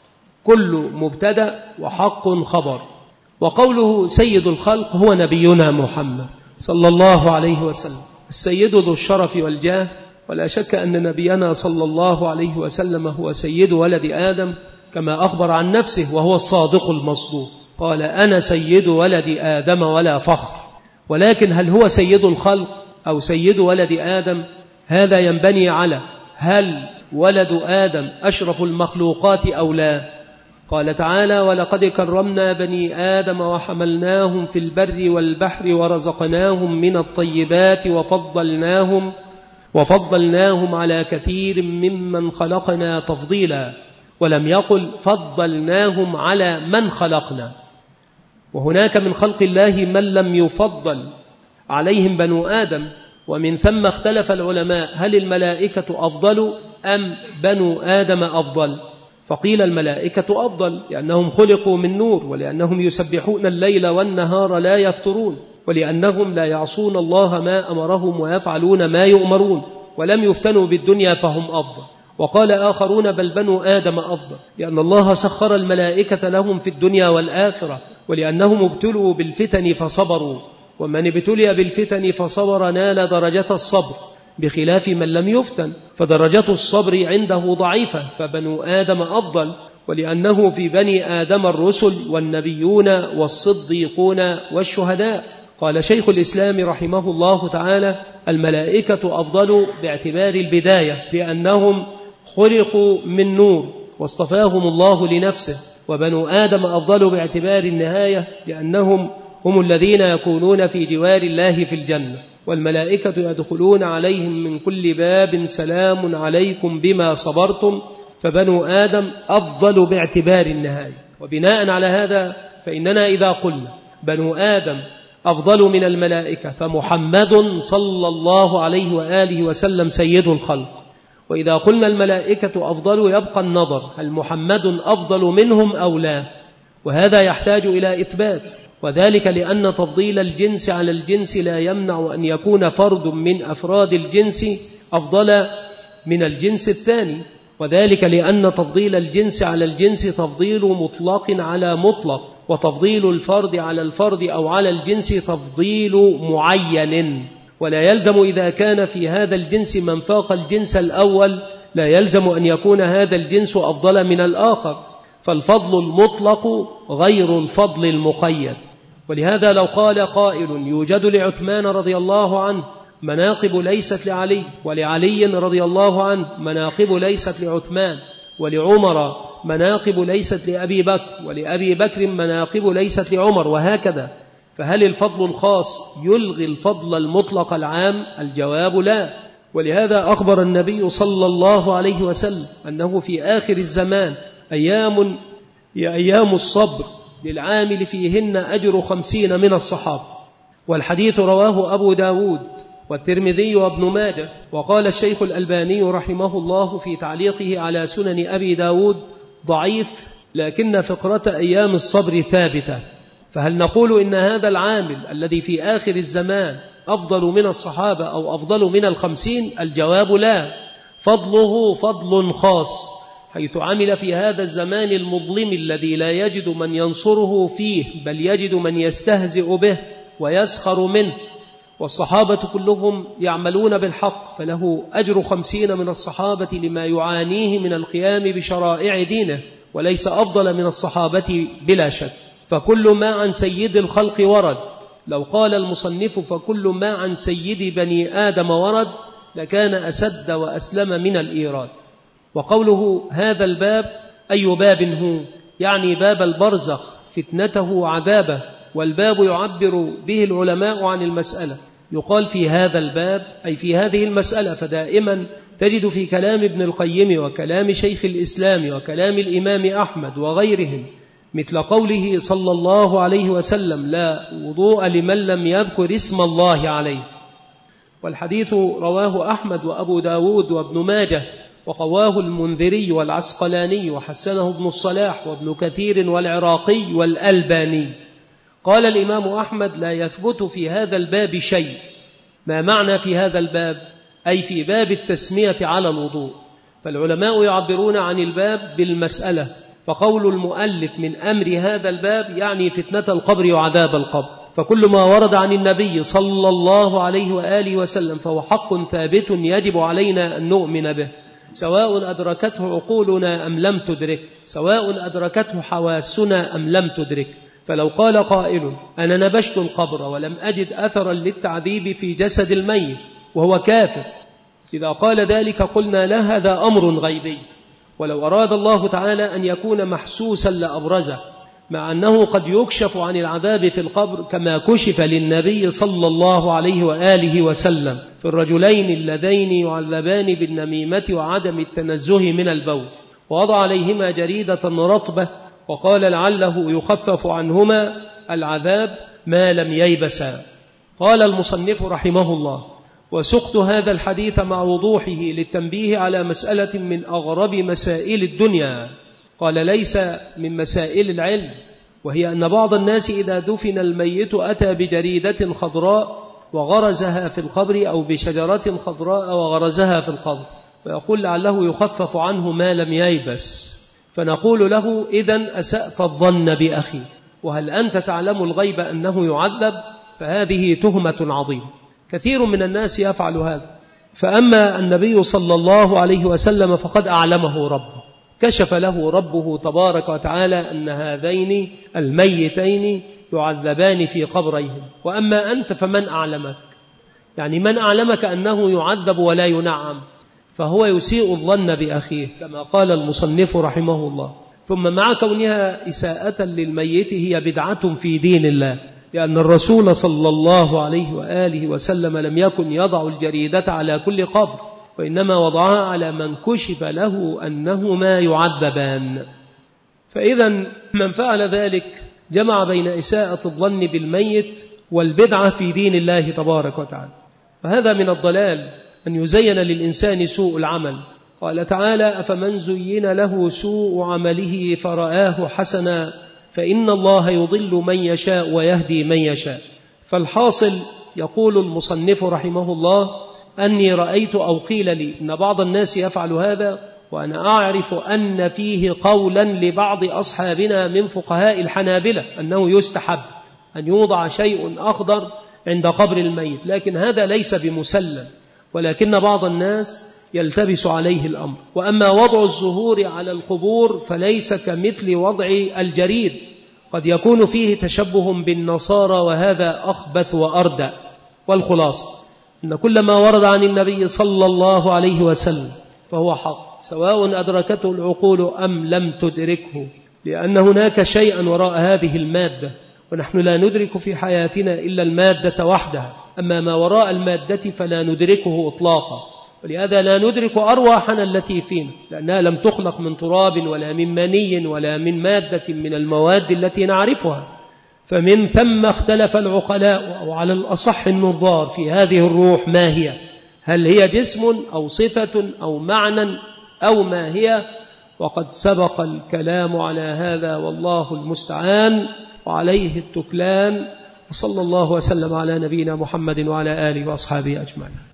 كل مبتدأ وحق خبر. وقوله سيد الخلق هو نبينا محمد صلى الله عليه وسلم السيد ذو الشرف والجاه، ولا شك أن نبينا صلى الله عليه وسلم هو سيد ولد آدم كما أخبر عن نفسه وهو الصادق المصدوق، قال أنا سيد ولد آدم ولا فخر. ولكن هل هو سيد الخلق أو سيد ولد آدم؟ هذا ينبني على هل ولد آدم أشرف المخلوقات أو لا؟ قال تعالى ولقد كرمنا بني آدم وحملناهم في البر والبحر ورزقناهم من الطيبات وفضلناهم وفضلناهم على كثير ممن خلقنا تفضيلا، ولم يقل فضلناهم على من خلقنا. وهناك من خلق الله من لم يفضل عليهم بنو آدم، ومن ثم اختلف العلماء هل الملائكة أفضل أم بنو آدم أفضل؟ فقيل الملائكة أفضل لأنهم خلقوا من نور، ولأنهم يسبحون الليل والنهار لا يفترون، ولأنهم لا يعصون الله ما أمرهم ويفعلون ما يؤمرون، ولم يفتنوا بالدنيا فهم أفضل. وقال آخرون بل بنو آدم أفضل لأن الله سخر الملائكة لهم في الدنيا والآخرة، ولأنهم ابتلوا بالفتن فصبروا، ومن ابتلي بالفتن فصبر نال درجة الصبر، بخلاف من لم يفتن فدرجة الصبر عنده ضعيفة. فبنو آدم أفضل ولأنه في بني آدم الرسل والنبيون والصديقون والشهداء. قال شيخ الإسلام رحمه الله تعالى الملائكة أفضل باعتبار البداية لأنهم خلقوا من نور واصطفاهم الله لنفسه، وبنو آدم أفضل باعتبار النهاية لأنهم هم الذين يكونون في جوار الله في الجنة، والملائكة يدخلون عليهم من كل باب سلام عليكم بما صبرتم. فبنو آدم أفضل باعتبار النهاية. وبناء على هذا فإننا إذا قلنا بنو آدم أفضل من الملائكة فمحمد صلى الله عليه وآله وسلم سيد الخلق، وإذا قلنا الملائكة أفضل يبقى النظر هل محمد أفضل منهم أو لا، وهذا يحتاج إلى إثبات، وذلك لأن تفضيل الجنس على الجنس لا يمنع أن يكون فرد من أفراد الجنس أفضل من الجنس الثاني، وذلك لأن تفضيل الجنس على الجنس تفضيل مطلق على مطلق، وتفضيل الفرد على الفرد أو على الجنس تفضيل معين. ولا يلزم إذا كان في هذا الجنس من فاق الجنس الأول لا يلزم أن يكون هذا الجنس أفضل من الآخر، فالفضل المطلق غير الفضل المقيد. ولهذا لو قال قائل يوجد لعثمان رضي الله عنه مناقب ليست لعلي، ولعلي رضي الله عنه مناقب ليست لعثمان، ولعمر مناقب ليست لأبي بكر، ولأبي بكر مناقب ليست لعمر، وهكذا، فهل الفضل الخاص يلغي الفضل المطلق العام؟ الجواب لا. ولهذا أخبر النبي صلى الله عليه وسلم أنه في آخر الزمان أيام هي أيام الصبر للعامل فيهن أجر خمسين من الصحابة. والحديث رواه أبو داود والترمذي وابن ماجه. وقال الشيخ الألباني رحمه الله في تعليقه على سنن أبي داود ضعيف، لكن فقرة أيام الصبر ثابتة. فهل نقول إن هذا العامل الذي في آخر الزمان أفضل من الصحابة أو أفضل من الخمسين؟ الجواب لا، فضله فضل خاص، حيث عمل في هذا الزمان المظلم الذي لا يجد من ينصره فيه، بل يجد من يستهزئ به ويسخر منه، والصحابة كلهم يعملون بالحق، فله أجر خمسين من الصحابة لما يعانيه من القيام بشرائع دينه، وليس أفضل من الصحابة بلا شك. فكل ما عن سيد الخلق ورد. لو قال المصنف فكل ما عن سيد بني آدم ورد لكان أسد وأسلم من الإيراد. وقوله هذا الباب أي باب هو؟ يعني باب البرزخ فتنته عذابه، والباب يعبر به العلماء عن المسألة، يقال في هذا الباب أي في هذه المسألة. فدائما تجد في كلام ابن القيم وكلام شيخ الإسلام وكلام الإمام أحمد وغيرهم مثل قوله صلى الله عليه وسلم لا وضوء لمن لم يذكر اسم الله عليه. والحديث رواه أحمد وأبو داود وابن ماجه، وقواه المنذري والعسقلاني، وحسنه ابن الصلاح وابن كثير والعراقي والألباني. قال الإمام أحمد لا يثبت في هذا الباب شيء. ما معنى في هذا الباب؟ أي في باب التسمية على الوضوء. فالعلماء يعبرون عن الباب بالمسألة، فقول المؤلف من أمر هذا الباب يعني فتنة القبر وعذاب القبر. فكل ما ورد عن النبي صلى الله عليه وآله وسلم فهو حق ثابت يجب علينا أن نؤمن به، سواء أدركته عقولنا أم لم تدرك، سواء أدركته حواسنا أم لم تدرك. فلو قال قائل أنا نبشت القبر ولم أجد أثرا للتعذيب في جسد الميت وهو كافر، إذا قال ذلك قلنا لا، هذا أمر غيبي، ولو أراد الله تعالى أن يكون محسوسا لأبرزه، مع أنه قد يكشف عن العذاب في القبر كما كشف للنبي صلى الله عليه وآله وسلم في الرجلين اللذين يعذبان بالنميمة وعدم التنزه من البول، ووضع عليهما جريدة رطبة وقال لعله يخفف عنهما العذاب ما لم ييبسا. قال المصنف رحمه الله وسقت هذا الحديث مع وضوحه للتنبيه على مسألة من أغرب مسائل الدنيا، قال ليس من مسائل العلم، وهي أن بعض الناس إذا دفن الميت أتى بجريدة خضراء وغرزها في القبر، أو بشجرة خضراء وغرزها في القبر، ويقول لعله يخفف عنه ما لم ييبس. فنقول له إذن أسأت الظن بأخي، وهل أنت تعلم الغيب أنه يعذب؟ فهذه تهمة عظيمة. كثير من الناس يفعل هذا. فأما النبي صلى الله عليه وسلم فقد أعلمه ربه، كشف له ربه تبارك وتعالى أن هذين الميتين يعذبان في قبريهم. وأما أنت فمن أعلمك؟ يعني من أعلمك أنه يعذب ولا ينعم؟ فهو يسيء الظن بأخيه كما قال المصنف رحمه الله. ثم مع كونها إساءة للميت هي بدعة في دين الله، لأن الرسول صلى الله عليه وآله وسلم لم يكن يضع الجريدة على كل قبر، وإنما وضعها على من كشف له أنهما يعذبان. فإذا من فعل ذلك جمع بين إساءة الظن بالميت والبدعة في دين الله تبارك وتعالى. وهذا من الضلال أن يزين للإنسان سوء العمل. قال تعالى أفمن زين له سوء عمله فرآه حسنا فإن الله يضل من يشاء ويهدي من يشاء. فالحاصل يقول المصنف رحمه الله أني رأيت أو قيل لي إن بعض الناس يفعل هذا، وأنا أعرف أن فيه قولا لبعض أصحابنا من فقهاء الحنابلة أنه يستحب أن يوضع شيء أخضر عند قبر الميت، لكن هذا ليس بمسلم، ولكن بعض الناس يلتبس عليه الأمر. وأما وضع الزهور على القبور فليس كمثل وضع الجريد، قد يكون فيه تشبه بالنصارى، وهذا أخبث وأردأ. والخلاصة أن كل ما ورد عن النبي صلى الله عليه وسلم فهو حق، سواء أدركته العقول أم لم تدركه، لأن هناك شيئا وراء هذه المادة، ونحن لا ندرك في حياتنا إلا المادة وحدها، أما ما وراء المادة فلا ندركه إطلاقا. ولهذا لا ندرك أرواحنا التي فينا، لأنها لم تخلق من تراب ولا من مني ولا من مادة من المواد التي نعرفها. فمن ثم اختلف العقلاء، أو على الأصح النظار، في هذه الروح ما هي، هل هي جسم أو صفة أو معنى أو ما هي؟ وقد سبق الكلام على هذا، والله المستعان وعليه التكلان. وصلى الله وسلم على نبينا محمد وعلى آله وأصحابه أجمعين.